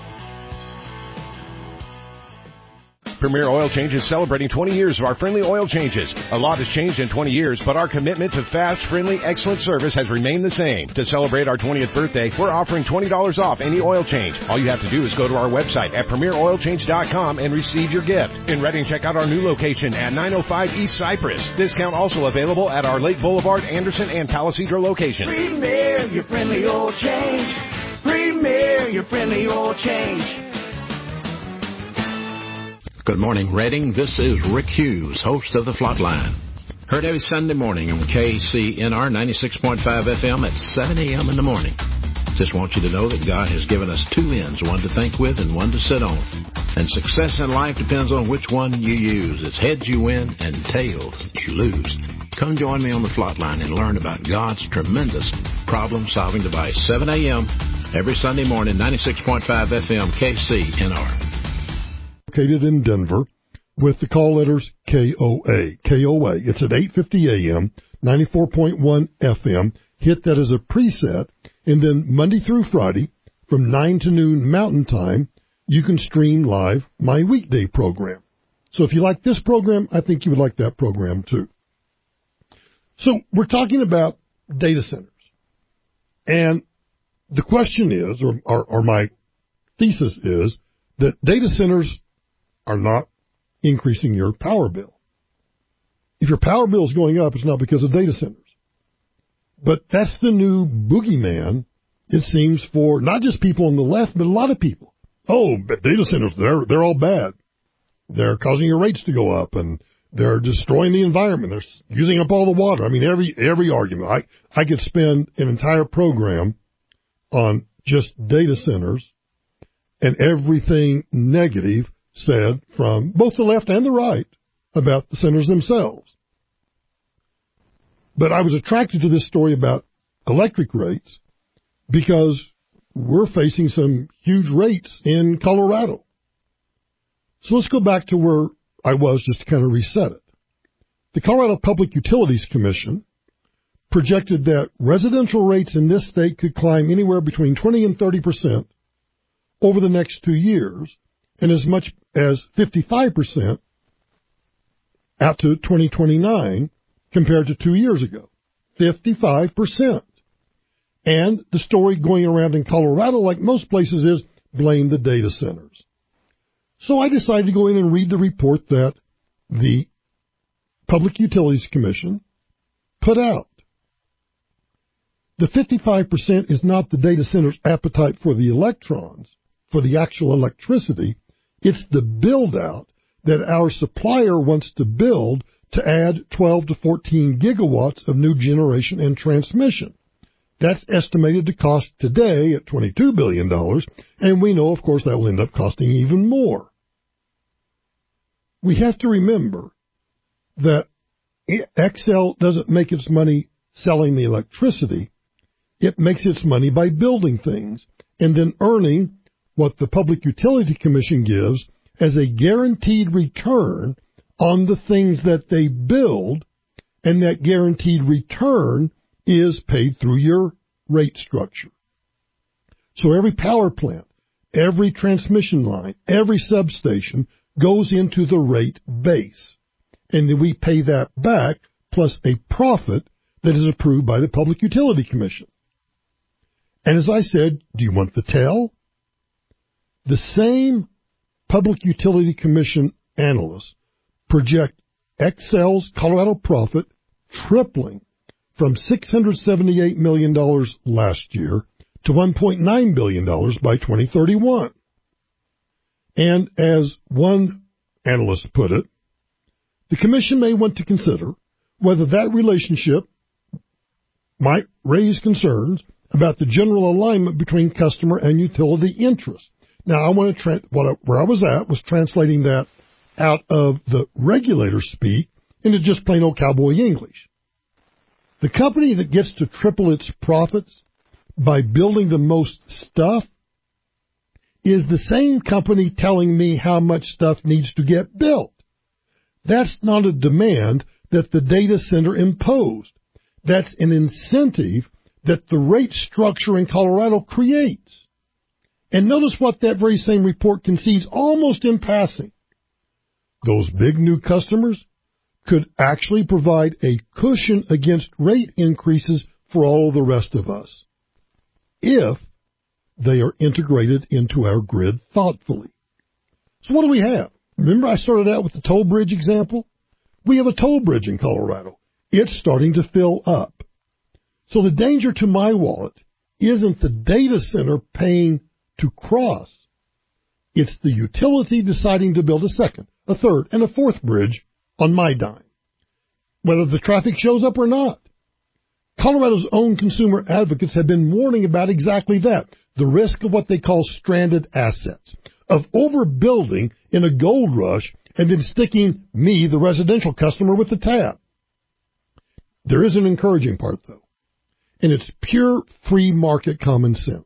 Premier Oil Change is celebrating twenty years of our friendly oil changes. A lot has changed in twenty years, but our commitment to fast, friendly, excellent service has remained the same. To celebrate our twentieth birthday, we're offering twenty dollars off any oil change. All you have to do is go to our website at premier oil change dot com and receive your gift. In Redding, check out our new location at nine oh five East Cypress. Discount also available at our Lake Boulevard, Anderson, and Palisadro locations. Premier, your friendly oil change. Premier, your friendly oil change. Good morning, Redding. This is Rick Hughes, host of The Flatline. Heard every Sunday morning on K C N R ninety-six point five F M at seven a.m. in the morning. Just want you to know that God has given us two ends, one to think with and one to sit on. And success in life depends on which one you use. It's heads you win and tails you lose. Come join me on The Flatline and learn about God's tremendous problem-solving device. seven a.m. every Sunday morning, ninety-six point five F M, K C N R. Located in Denver with the call letters K O A. K O A. It's at eight fifty a.m., ninety-four point one F M. Hit that as a preset, and then Monday through Friday from nine to noon Mountain Time, you can stream live my weekday program. So if you like this program, I think you would like that program too. So we're talking about data centers. And the question is, or, or, or my thesis is, that data centers are not increasing your power bill. If your power bill is going up, it's not because of data centers. But that's the new boogeyman, it seems, for not just people on the left, but a lot of people. Oh, but data centers, they're, they're all bad. They're causing your rates to go up, and they're destroying the environment. They're using up all the water. I mean, every every argument. I, I could spend an entire program on just data centers and everything negative said from both the left and the right about the centers themselves. But I was attracted to this story about electric rates because we're facing some huge rates in Colorado. So let's go back to where I was just to kind of reset it. The Colorado Public Utilities Commission projected that residential rates in this state could climb anywhere between twenty and thirty percent over the next two years and as much as fifty-five percent out to twenty twenty-nine compared to two years ago. fifty-five percent. And the story going around in Colorado, like most places, is blame the data centers. So I decided to go in and read the report that the Public Utilities Commission put out. The fifty-five percent is not the data center's appetite for the electrons, for the actual electricity. It's the build-out that our supplier wants to build to add twelve to fourteen gigawatts of new generation and transmission. That's estimated to cost today at twenty-two billion dollars, and we know, of course, that will end up costing even more. We have to remember that Xcel doesn't make its money selling the electricity. It makes its money by building things and then earning what the Public Utility Commission gives as a guaranteed return on the things that they build, and that guaranteed return is paid through your rate structure. So every power plant, every transmission line, every substation goes into the rate base. And then we pay that back plus a profit that is approved by the Public Utility Commission. And as I said, do you want the tell? The same Public Utility Commission analysts project Xcel's Colorado profit tripling from six hundred seventy-eight million dollars last year to one point nine billion dollars by twenty thirty-one. And as one analyst put it, the Commission may want to consider whether that relationship might raise concerns about the general alignment between customer and utility interests. Now, I want to tra- what I, where I was at was translating that out of the regulator speak into just plain old cowboy English. The company that gets to triple its profits by building the most stuff is the same company telling me how much stuff needs to get built. That's not a demand that the data center imposed. That's an incentive that the rate structure in Colorado creates. And notice what that very same report concedes almost in passing. Those big new customers could actually provide a cushion against rate increases for all the rest of us, if they are integrated into our grid thoughtfully. So what do we have? Remember I started out with the toll bridge example? We have a toll bridge in Colorado. It's starting to fill up. So the danger to my wallet isn't the data center paying to cross. It's the utility deciding to build a second, a third, and a fourth bridge on my dime, whether the traffic shows up or not. Colorado's own consumer advocates have been warning about exactly that, the risk of what they call stranded assets, of overbuilding in a gold rush and then sticking me, the residential customer, with the tab. There is an encouraging part, though, and it's pure free market common sense.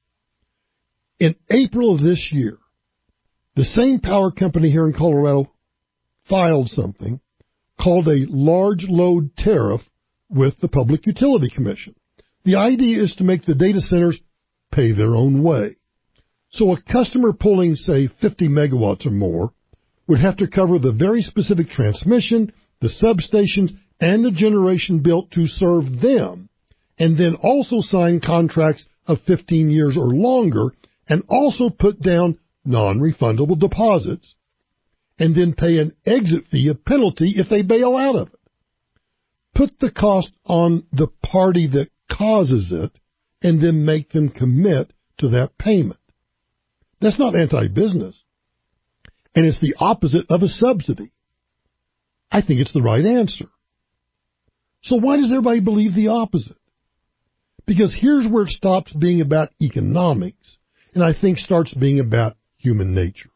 In April of this year, the same power company here in Colorado filed something called a large load tariff with the Public Utility Commission. The idea is to make the data centers pay their own way. So a customer pulling, say, fifty megawatts or more would have to cover the very specific transmission, the substations, and the generation built to serve them, and then also sign contracts of fifteen years or longer, and also put down non-refundable deposits, and then pay an exit fee, a penalty, if they bail out of it. put the cost on the party that causes it and then make them commit to that payment. That's not anti-business. And it's the opposite of a subsidy. I think it's the right answer. So why does everybody believe the opposite? Because here's where it stops being about economics, and I think starts being about human nature.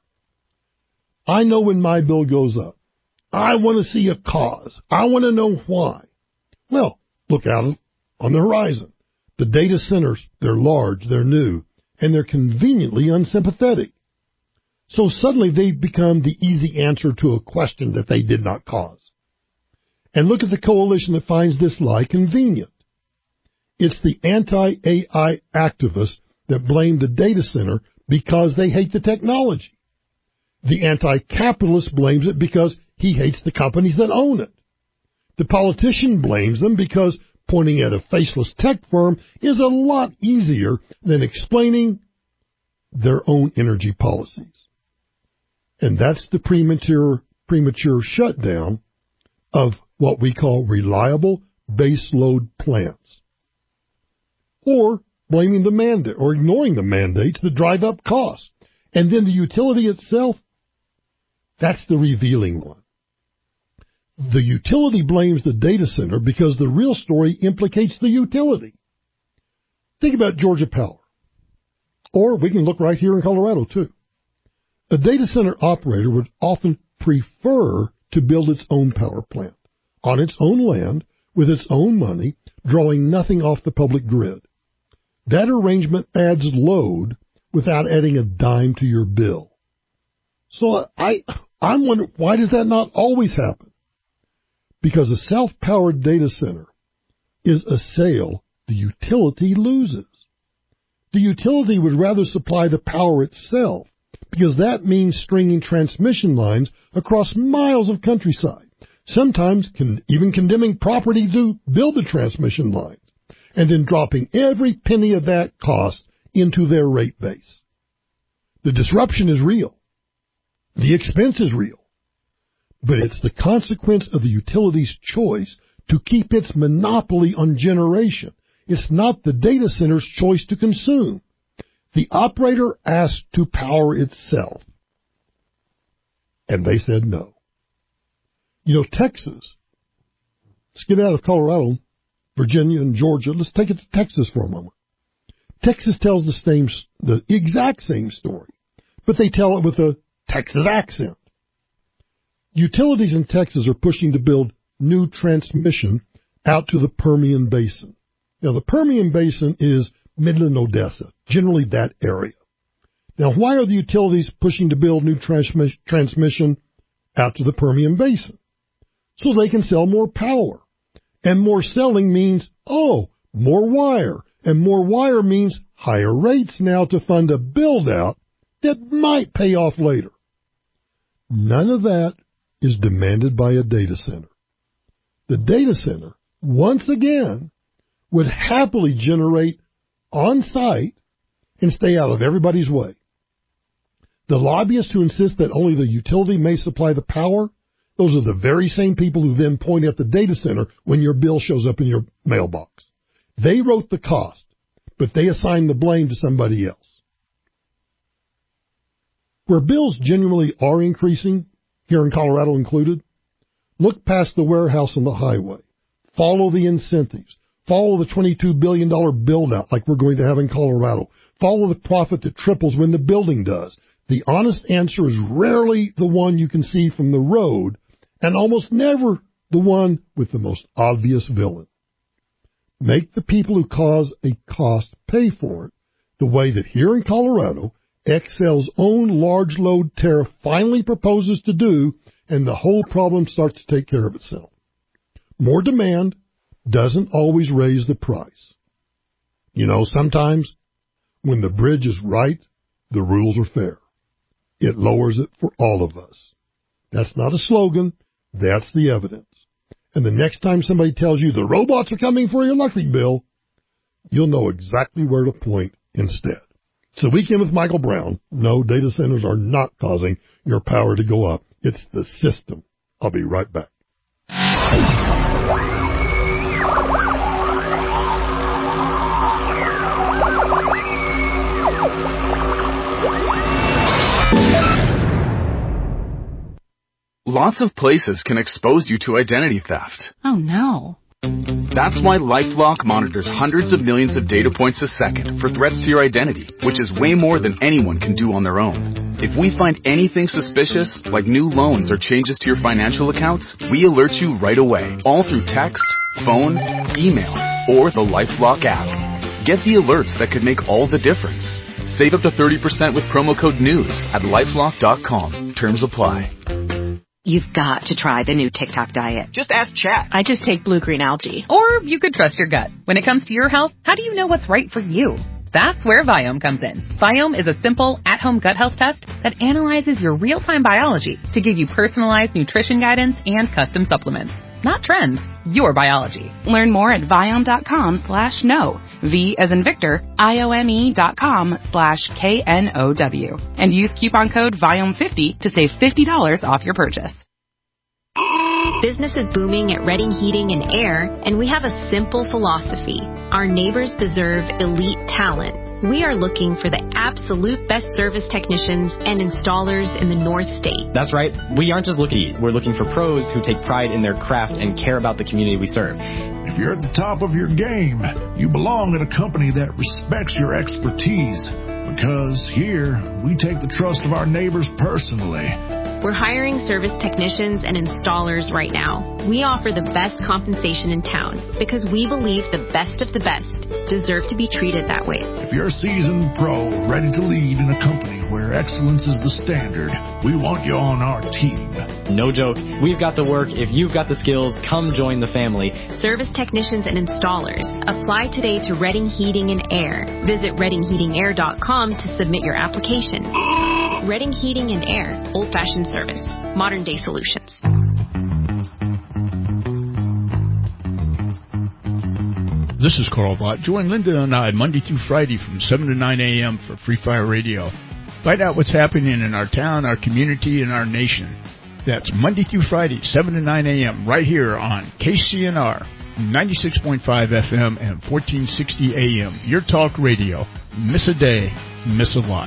I know when my bill goes up, I want to see a cause. I want to know why. Well, look out on the horizon. The data centers, they're large, they're new, and they're conveniently unsympathetic. So suddenly they become the easy answer to a question that they did not cause. And look at the coalition that finds this lie convenient. It's the anti-A I activists that blame the data center because they hate the technology. The anti-capitalist blames it because he hates the companies that own it. The politician blames them because pointing at a faceless tech firm is a lot easier than explaining their own energy policies. And that's the premature, premature shutdown of what we call reliable baseload plants. Or blaming the mandate or ignoring the mandates that drive up costs. And then the utility itself, that's the revealing one. The utility blames the data center because the real story implicates the utility. Think about Georgia Power. Or we can look right here in Colorado, too. A data center operator would often prefer to build its own power plant on its own land with its own money, drawing nothing off the public grid. That arrangement adds load without adding a dime to your bill. So I, I'm wondering, why does that not always happen? Because a self-powered data center is a sale the utility loses. The utility would rather supply the power itself, because that means stringing transmission lines across miles of countryside, sometimes con- even condemning property to build the transmission lines, and then dropping every penny of that cost into their rate base. The disruption is real. The expense is real. But it's the consequence of the utility's choice to keep its monopoly on generation. It's not the data center's choice to consume. The operator asked to power itself. And they said no. You know, Texas, let's get out of Colorado, Virginia, and Georgia. Let's take it to Texas for a moment. Texas tells the same, the exact same story, but they tell it with a Texas accent. Utilities in Texas are pushing to build new transmission out to the Permian Basin. Now, the Permian Basin is Midland, Odessa, generally that area. Now, why are the utilities pushing to build new transmi- transmission out to the Permian Basin? So they can sell more power. And more selling means, oh, more wire. And more wire means higher rates now to fund a build-out that might pay off later. None of that is demanded by a data center. The data center, once again, would happily generate on-site and stay out of everybody's way. The lobbyists who insist that only the utility may supply the power, those are the very same people who then point at the data center when your bill shows up in your mailbox. They wrote the cost, but they assign the blame to somebody else. Where bills genuinely are increasing, here in Colorado included, look past the warehouse on the highway. Follow the incentives. Follow the twenty-two billion dollars build-out like we're going to have in Colorado. Follow the profit that triples when the building does. The honest answer is rarely the one you can see from the road, and almost never the one with the most obvious villain. Make the people who cause a cost pay for it, the way that here in Colorado, Xcel's own large load tariff finally proposes to do, and the whole problem starts to take care of itself. More demand doesn't always raise the price. You know, sometimes when the bridge is right, the rules are fair. It lowers it for all of us. That's not a slogan. That's the evidence. And the next time somebody tells you the robots are coming for your electric bill, you'll know exactly where to point instead. So Weekend with Michael Brown. No, data centers are not causing your power to go up. It's the system. I'll be right back. Lots of places can expose you to identity theft. Oh, no. That's why LifeLock monitors hundreds of millions of data points a second for threats to your identity, which is way more than anyone can do on their own. If we find anything suspicious, like new loans or changes to your financial accounts, we alert you right away, all through text, phone, email, or the LifeLock app. Get the alerts that could make all the difference. Save up to thirty percent with promo code NEWS at lifelock dot com. Terms apply. You've got to try the new TikTok diet. Just ask Chat. I just take blue green algae. Or you could trust your gut. When it comes to your health, how do you know what's right for you? That's where Viome comes in. Viome is a simple, at-home gut health test that analyzes your real-time biology to give you personalized nutrition guidance and custom supplements. Not trends, your biology. Learn more at Viome.com slash no. V as in Victor, I-O-M-E dot com slash K-N-O-W. And use coupon code Viome fifty to save fifty dollars off your purchase. Business is booming at Redding Heating and Air, and we have a simple philosophy. Our neighbors deserve elite talent. We are looking for the absolute best service technicians and installers in the North State. That's right. We aren't just looking. We're looking for pros who take pride in their craft and care about the community we serve. If you're at the top of your game, you belong at a company that respects your expertise. Because here, we take the trust of our neighbors personally. We're hiring service technicians and installers right now. We offer the best compensation in town because we believe the best of the best deserve to be treated that way. If you're a seasoned pro ready to lead in a company where excellence is the standard, we want you on our team. No joke. We've got the work. If you've got the skills, come join the family. Service technicians and installers. Apply today to Redding Heating and Air. Visit redding heating air dot com to submit your application. Redding Heating and Air. Old-fashioned service. Modern-day solutions. This is Carl Bott. Join Linda and I Monday through Friday from seven to nine a.m. for Free Fire Radio. Find out what's happening in our town, our community, and our nation. That's Monday through Friday, seven to nine a.m. right here on K C N R, ninety-six point five F M and fourteen sixty A M. Your talk radio. Miss a day, miss a lot.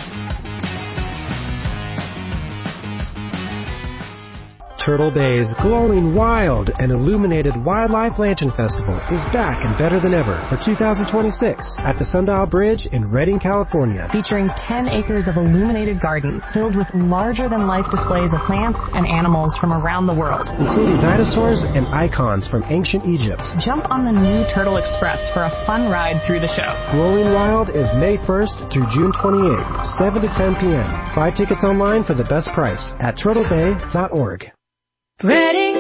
Turtle Bay's Glowing Wild and Illuminated Wildlife Lantern Festival is back and better than ever for two thousand twenty-six at the Sundial Bridge in Redding, California. Featuring ten acres of illuminated gardens filled with larger-than-life displays of plants and animals from around the world, including dinosaurs and icons from ancient Egypt. Jump on the new Turtle Express for a fun ride through the show. Glowing Wild is May first through June twenty-eighth, seven to ten p.m. Buy tickets online for the best price at turtle bay dot org. Redding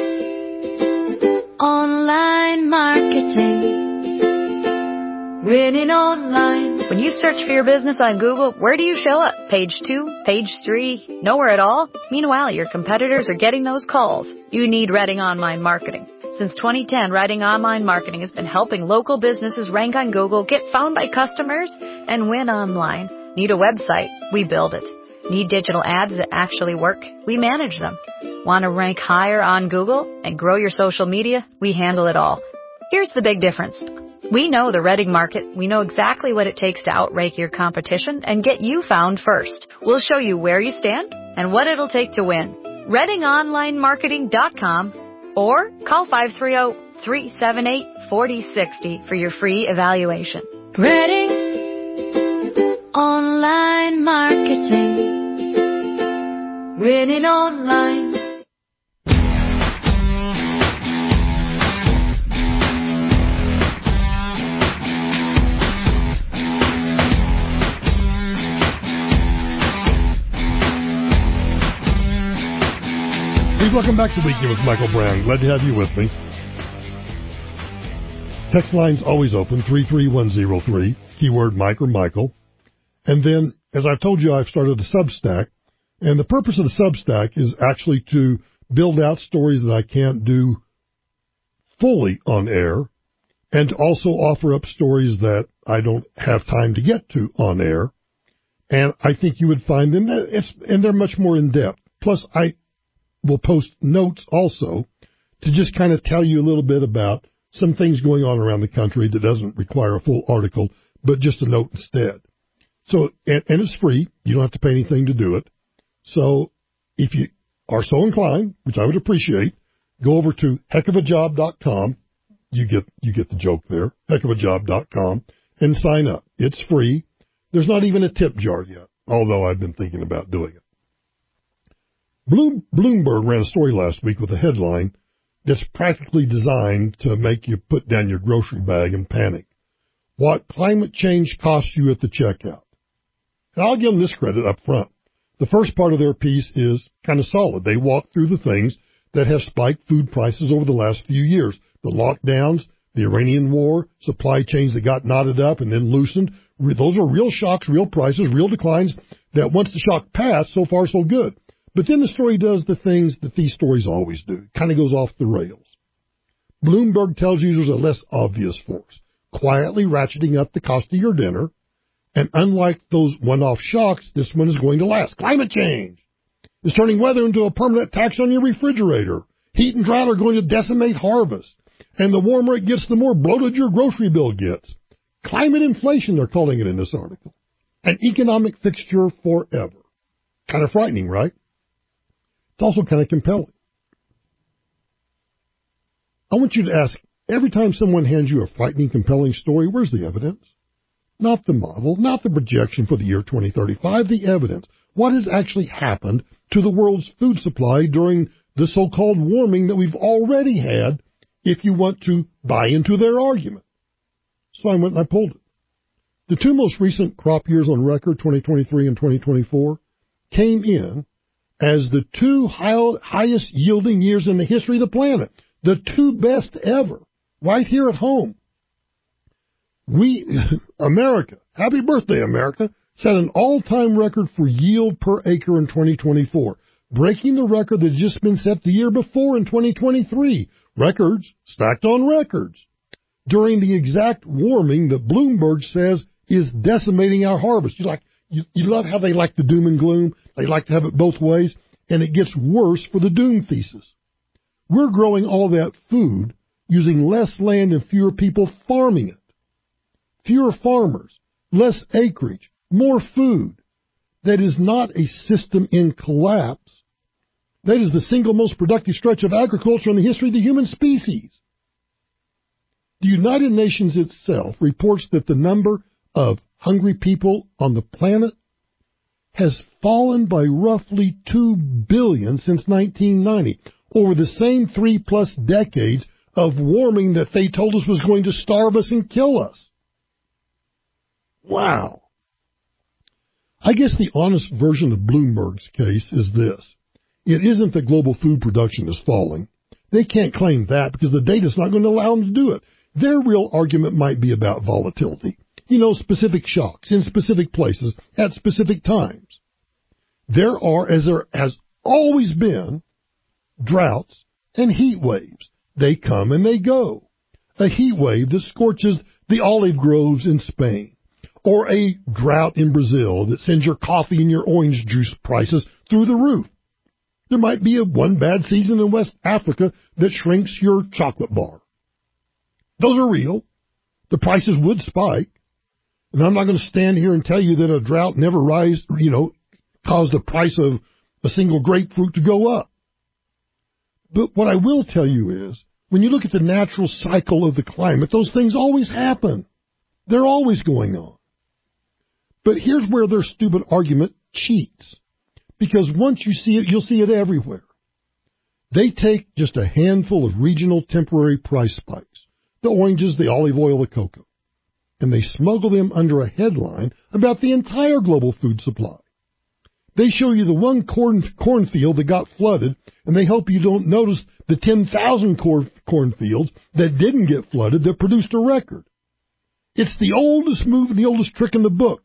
Online Marketing. Winning online. When you search for your business on Google, where do you show up? Page two? Page three? Nowhere at all? Meanwhile, your competitors are getting those calls. You need Redding Online Marketing. Since twenty ten, Redding Online Marketing has been helping local businesses rank on Google, get found by customers, and win online. Need a website? We build it. Need digital ads that actually work? We manage them. Want to rank higher on Google and grow your social media? We handle it all. Here's the big difference. We know the Redding market. We know exactly what it takes to outrank your competition and get you found first. We'll show you where you stand and what it'll take to win. redding online marketing dot com or call five three zero, three seven eight, four zero six zero for your free evaluation. Redding Online Marketing. Winning online. Please welcome back to Weekend with Michael Brown. Glad to have you with me. Text line's always open, three three one zero three, keyword Mike or Michael. And then, as I've told you, I've started a Substack. And the purpose of the Substack is actually to build out stories that I can't do fully on air, and to also offer up stories that I don't have time to get to on air. And I think you would find them, it's, and they're much more in-depth. Plus, I will post notes also to just kind of tell you a little bit about some things going on around the country that doesn't require a full article, but just a note instead. So, and, and it's free. You don't have to pay anything to do it. So if you are so inclined, which I would appreciate, go over to heck of a job dot com. You get, you get the joke there, heck of a job dot com, and sign up. It's free. There's not even a tip jar yet, although I've been thinking about doing it. Bloom, Bloomberg ran a story last week with a headline that's practically designed to make you put down your grocery bag and panic. What climate change costs you at the checkout. And I'll give them this credit up front. The first part of their piece is kind of solid. They walk through the things that have spiked food prices over the last few years. The lockdowns, the Iranian war, supply chains that got knotted up and then loosened. Those are real shocks, real prices, real declines that once the shock passed, so far so good. But then the story does the things that these stories always do. It kind of goes off the rails. Bloomberg tells you there's a less obvious force, quietly ratcheting up the cost of your dinner. And unlike those one-off shocks, this one is going to last. Climate change is turning weather into a permanent tax on your refrigerator. Heat and drought are going to decimate harvest. And the warmer it gets, the more bloated your grocery bill gets. Climate inflation, they're calling it in this article. An economic fixture forever. Kind of frightening, right? It's also kind of compelling. I want you to ask, every time someone hands you a frightening, compelling story, where's the evidence? Not the model, not the projection for the year twenty thirty-five, the evidence. What has actually happened to the world's food supply during the so-called warming that we've already had, if you want to buy into their argument? So I went and I pulled it. The two most recent crop years on record, twenty twenty-three and twenty twenty-four, came in as the two high, highest yielding years in the history of the planet. The two best ever, right here at home. We, America, happy birthday, America, set an all-time record for yield per acre in twenty twenty-four, breaking the record that had just been set the year before in twenty twenty-three. Records stacked on records. During the exact warming that Bloomberg says is decimating our harvest. You like, you, you love how they like the doom and gloom. They like to have it both ways, and it gets worse for the doom thesis. We're growing all that food using less land and fewer people farming it. Fewer farmers, less acreage, more food. That is not a system in collapse. That is the single most productive stretch of agriculture in the history of the human species. The United Nations itself reports that the number of hungry people on the planet has fallen by roughly two billion since nineteen ninety, over the same three-plus decades of warming that they told us was going to starve us and kill us. Wow. I guess the honest version of Bloomberg's case is this. It isn't that global food production is falling. They can't claim that because the data's not going to allow them to do it. Their real argument might be about volatility. You know, specific shocks in specific places at specific times. There are, as there has always been, droughts and heat waves. They come and they go. A heat wave that scorches the olive groves in Spain. Or a drought in Brazil that sends your coffee and your orange juice prices through the roof. There might be a one bad season in West Africa that shrinks your chocolate bar. Those are real. The prices would spike. And I'm not going to stand here and tell you that a drought never rise, you know, caused the price of a single grapefruit to go up. But what I will tell you is, when you look at the natural cycle of the climate, those things always happen. They're always going on. But here's where their stupid argument cheats. Because once you see it, you'll see it everywhere. They take just a handful of regional temporary price spikes, the oranges, the olive oil, the cocoa, and they smuggle them under a headline about the entire global food supply. They show you the one corn cornfield that got flooded, and they hope you don't notice the ten thousand corn cornfields that didn't get flooded that produced a record. It's the oldest move and the oldest trick in the book.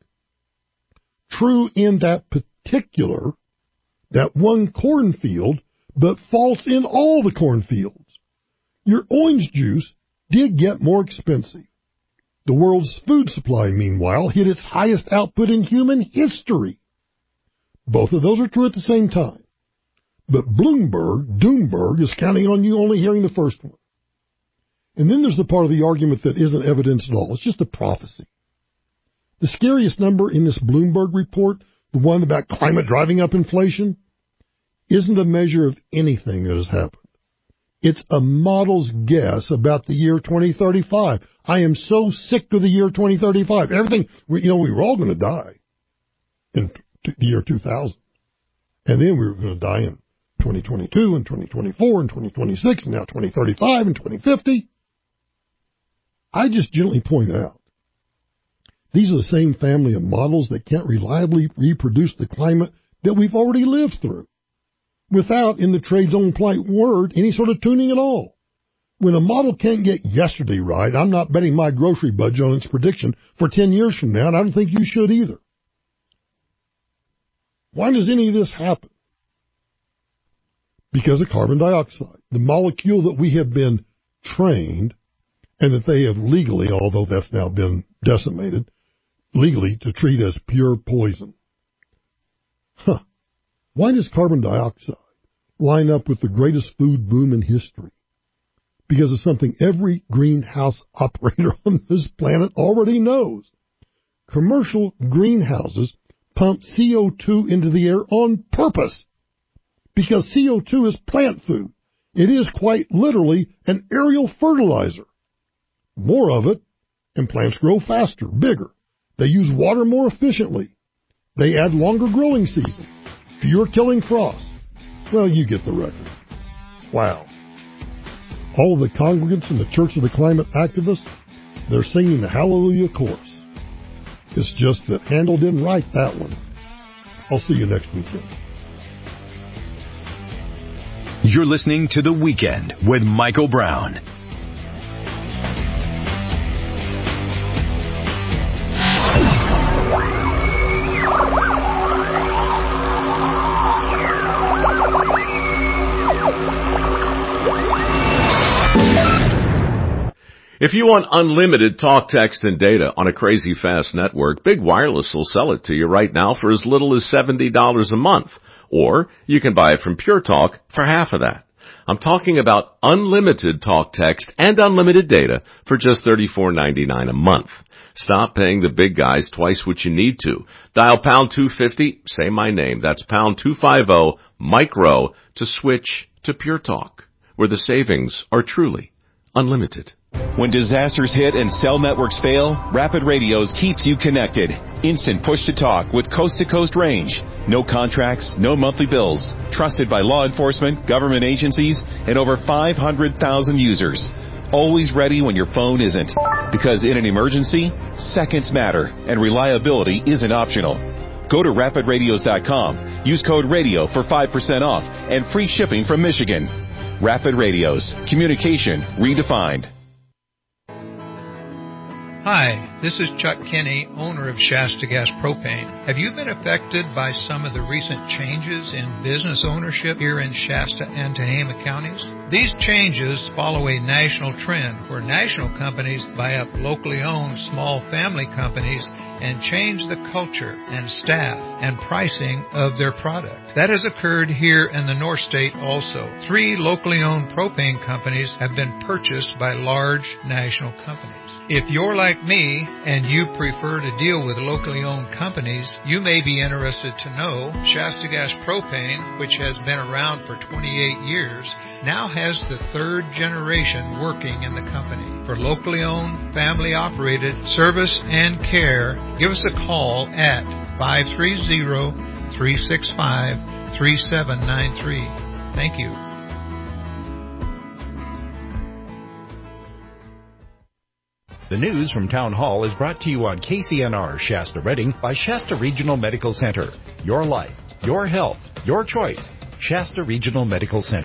True in that particular, that one cornfield, but false in all the cornfields. Your orange juice did get more expensive. The world's food supply, meanwhile, hit its highest output in human history. Both of those are true at the same time. But Bloomberg, Doomberg, is counting on you only hearing the first one. And then there's the part of the argument that isn't evidence at all. It's just a prophecy. The scariest number in this Bloomberg report, the one about climate driving up inflation, isn't a measure of anything that has happened. It's a model's guess about the year twenty thirty-five. I am so sick of the year twenty thirty-five. Everything, you know, we were all going to die in the year two thousand. And then we were going to die in twenty twenty-two and twenty twenty-four and twenty twenty-six and now twenty thirty-five and twenty fifty. I just gently point out, these are the same family of models that can't reliably reproduce the climate that we've already lived through, without, in the trade's own polite word, any sort of tuning at all. When a model can't get yesterday right, I'm not betting my grocery budget on its prediction for ten years from now, and I don't think you should either. Why does any of this happen? Because of carbon dioxide, the molecule that we have been trained, and that they have legally, although that's now been decimated, legally to treat as pure poison. Huh. Why does carbon dioxide line up with the greatest food boom in history? Because of something every greenhouse operator on this planet already knows. Commercial greenhouses pump C O two into the air on purpose. Because C O two is plant food. It is quite literally an aerial fertilizer. More of it, and plants grow faster, bigger. They use water more efficiently. They add longer growing seasons, fewer killing frosts. Well, you get the record. Wow. All of the congregants in the Church of the Climate Activists, they're singing the Hallelujah chorus. It's just that Handel didn't write that one. I'll see you next weekend. You're listening to The Weekend with Michael Brown. If you want unlimited talk, text, and data on a crazy fast network, Big Wireless will sell it to you right now for as little as seventy dollars a month. Or you can buy it from Pure Talk for half of that. I'm talking about unlimited talk, text, and unlimited data for just thirty-four ninety-nine a month. Stop paying the big guys twice what you need to. Dial pound two fifty, say my name. That's pound two fifty, micro, to switch to Pure Talk, where the savings are truly unlimited. When disasters hit and cell networks fail, Rapid Radios keeps you connected. Instant push-to-talk with coast-to-coast range. No contracts, no monthly bills. Trusted by law enforcement, government agencies, and over five hundred thousand users. Always ready when your phone isn't. Because in an emergency, seconds matter, and reliability isn't optional. Go to rapid radios dot com. Use code RADIO for five percent off and free shipping from Michigan. Rapid Radios. Communication redefined. Hi, this is Chuck Kinney, owner of Shasta Gas Propane. Have you been affected by some of the recent changes in business ownership here in Shasta and Tehama counties? These changes follow a national trend where national companies buy up locally owned small family companies and change the culture and staff and pricing of their product. That has occurred here in the North State also. Three locally owned propane companies have been purchased by large national companies. If you're like me and you prefer to deal with locally owned companies, you may be interested to know Shasta Gas Propane, which has been around for twenty-eight years, now has the third generation working in the company. For locally owned, family operated service and care, give us a call at five three zero, three six five, three seven nine three. Thank you. The news from Town Hall is brought to you on K C N R Shasta Redding by Shasta Regional Medical Center. Your life, your health, your choice. Shasta Regional Medical Center.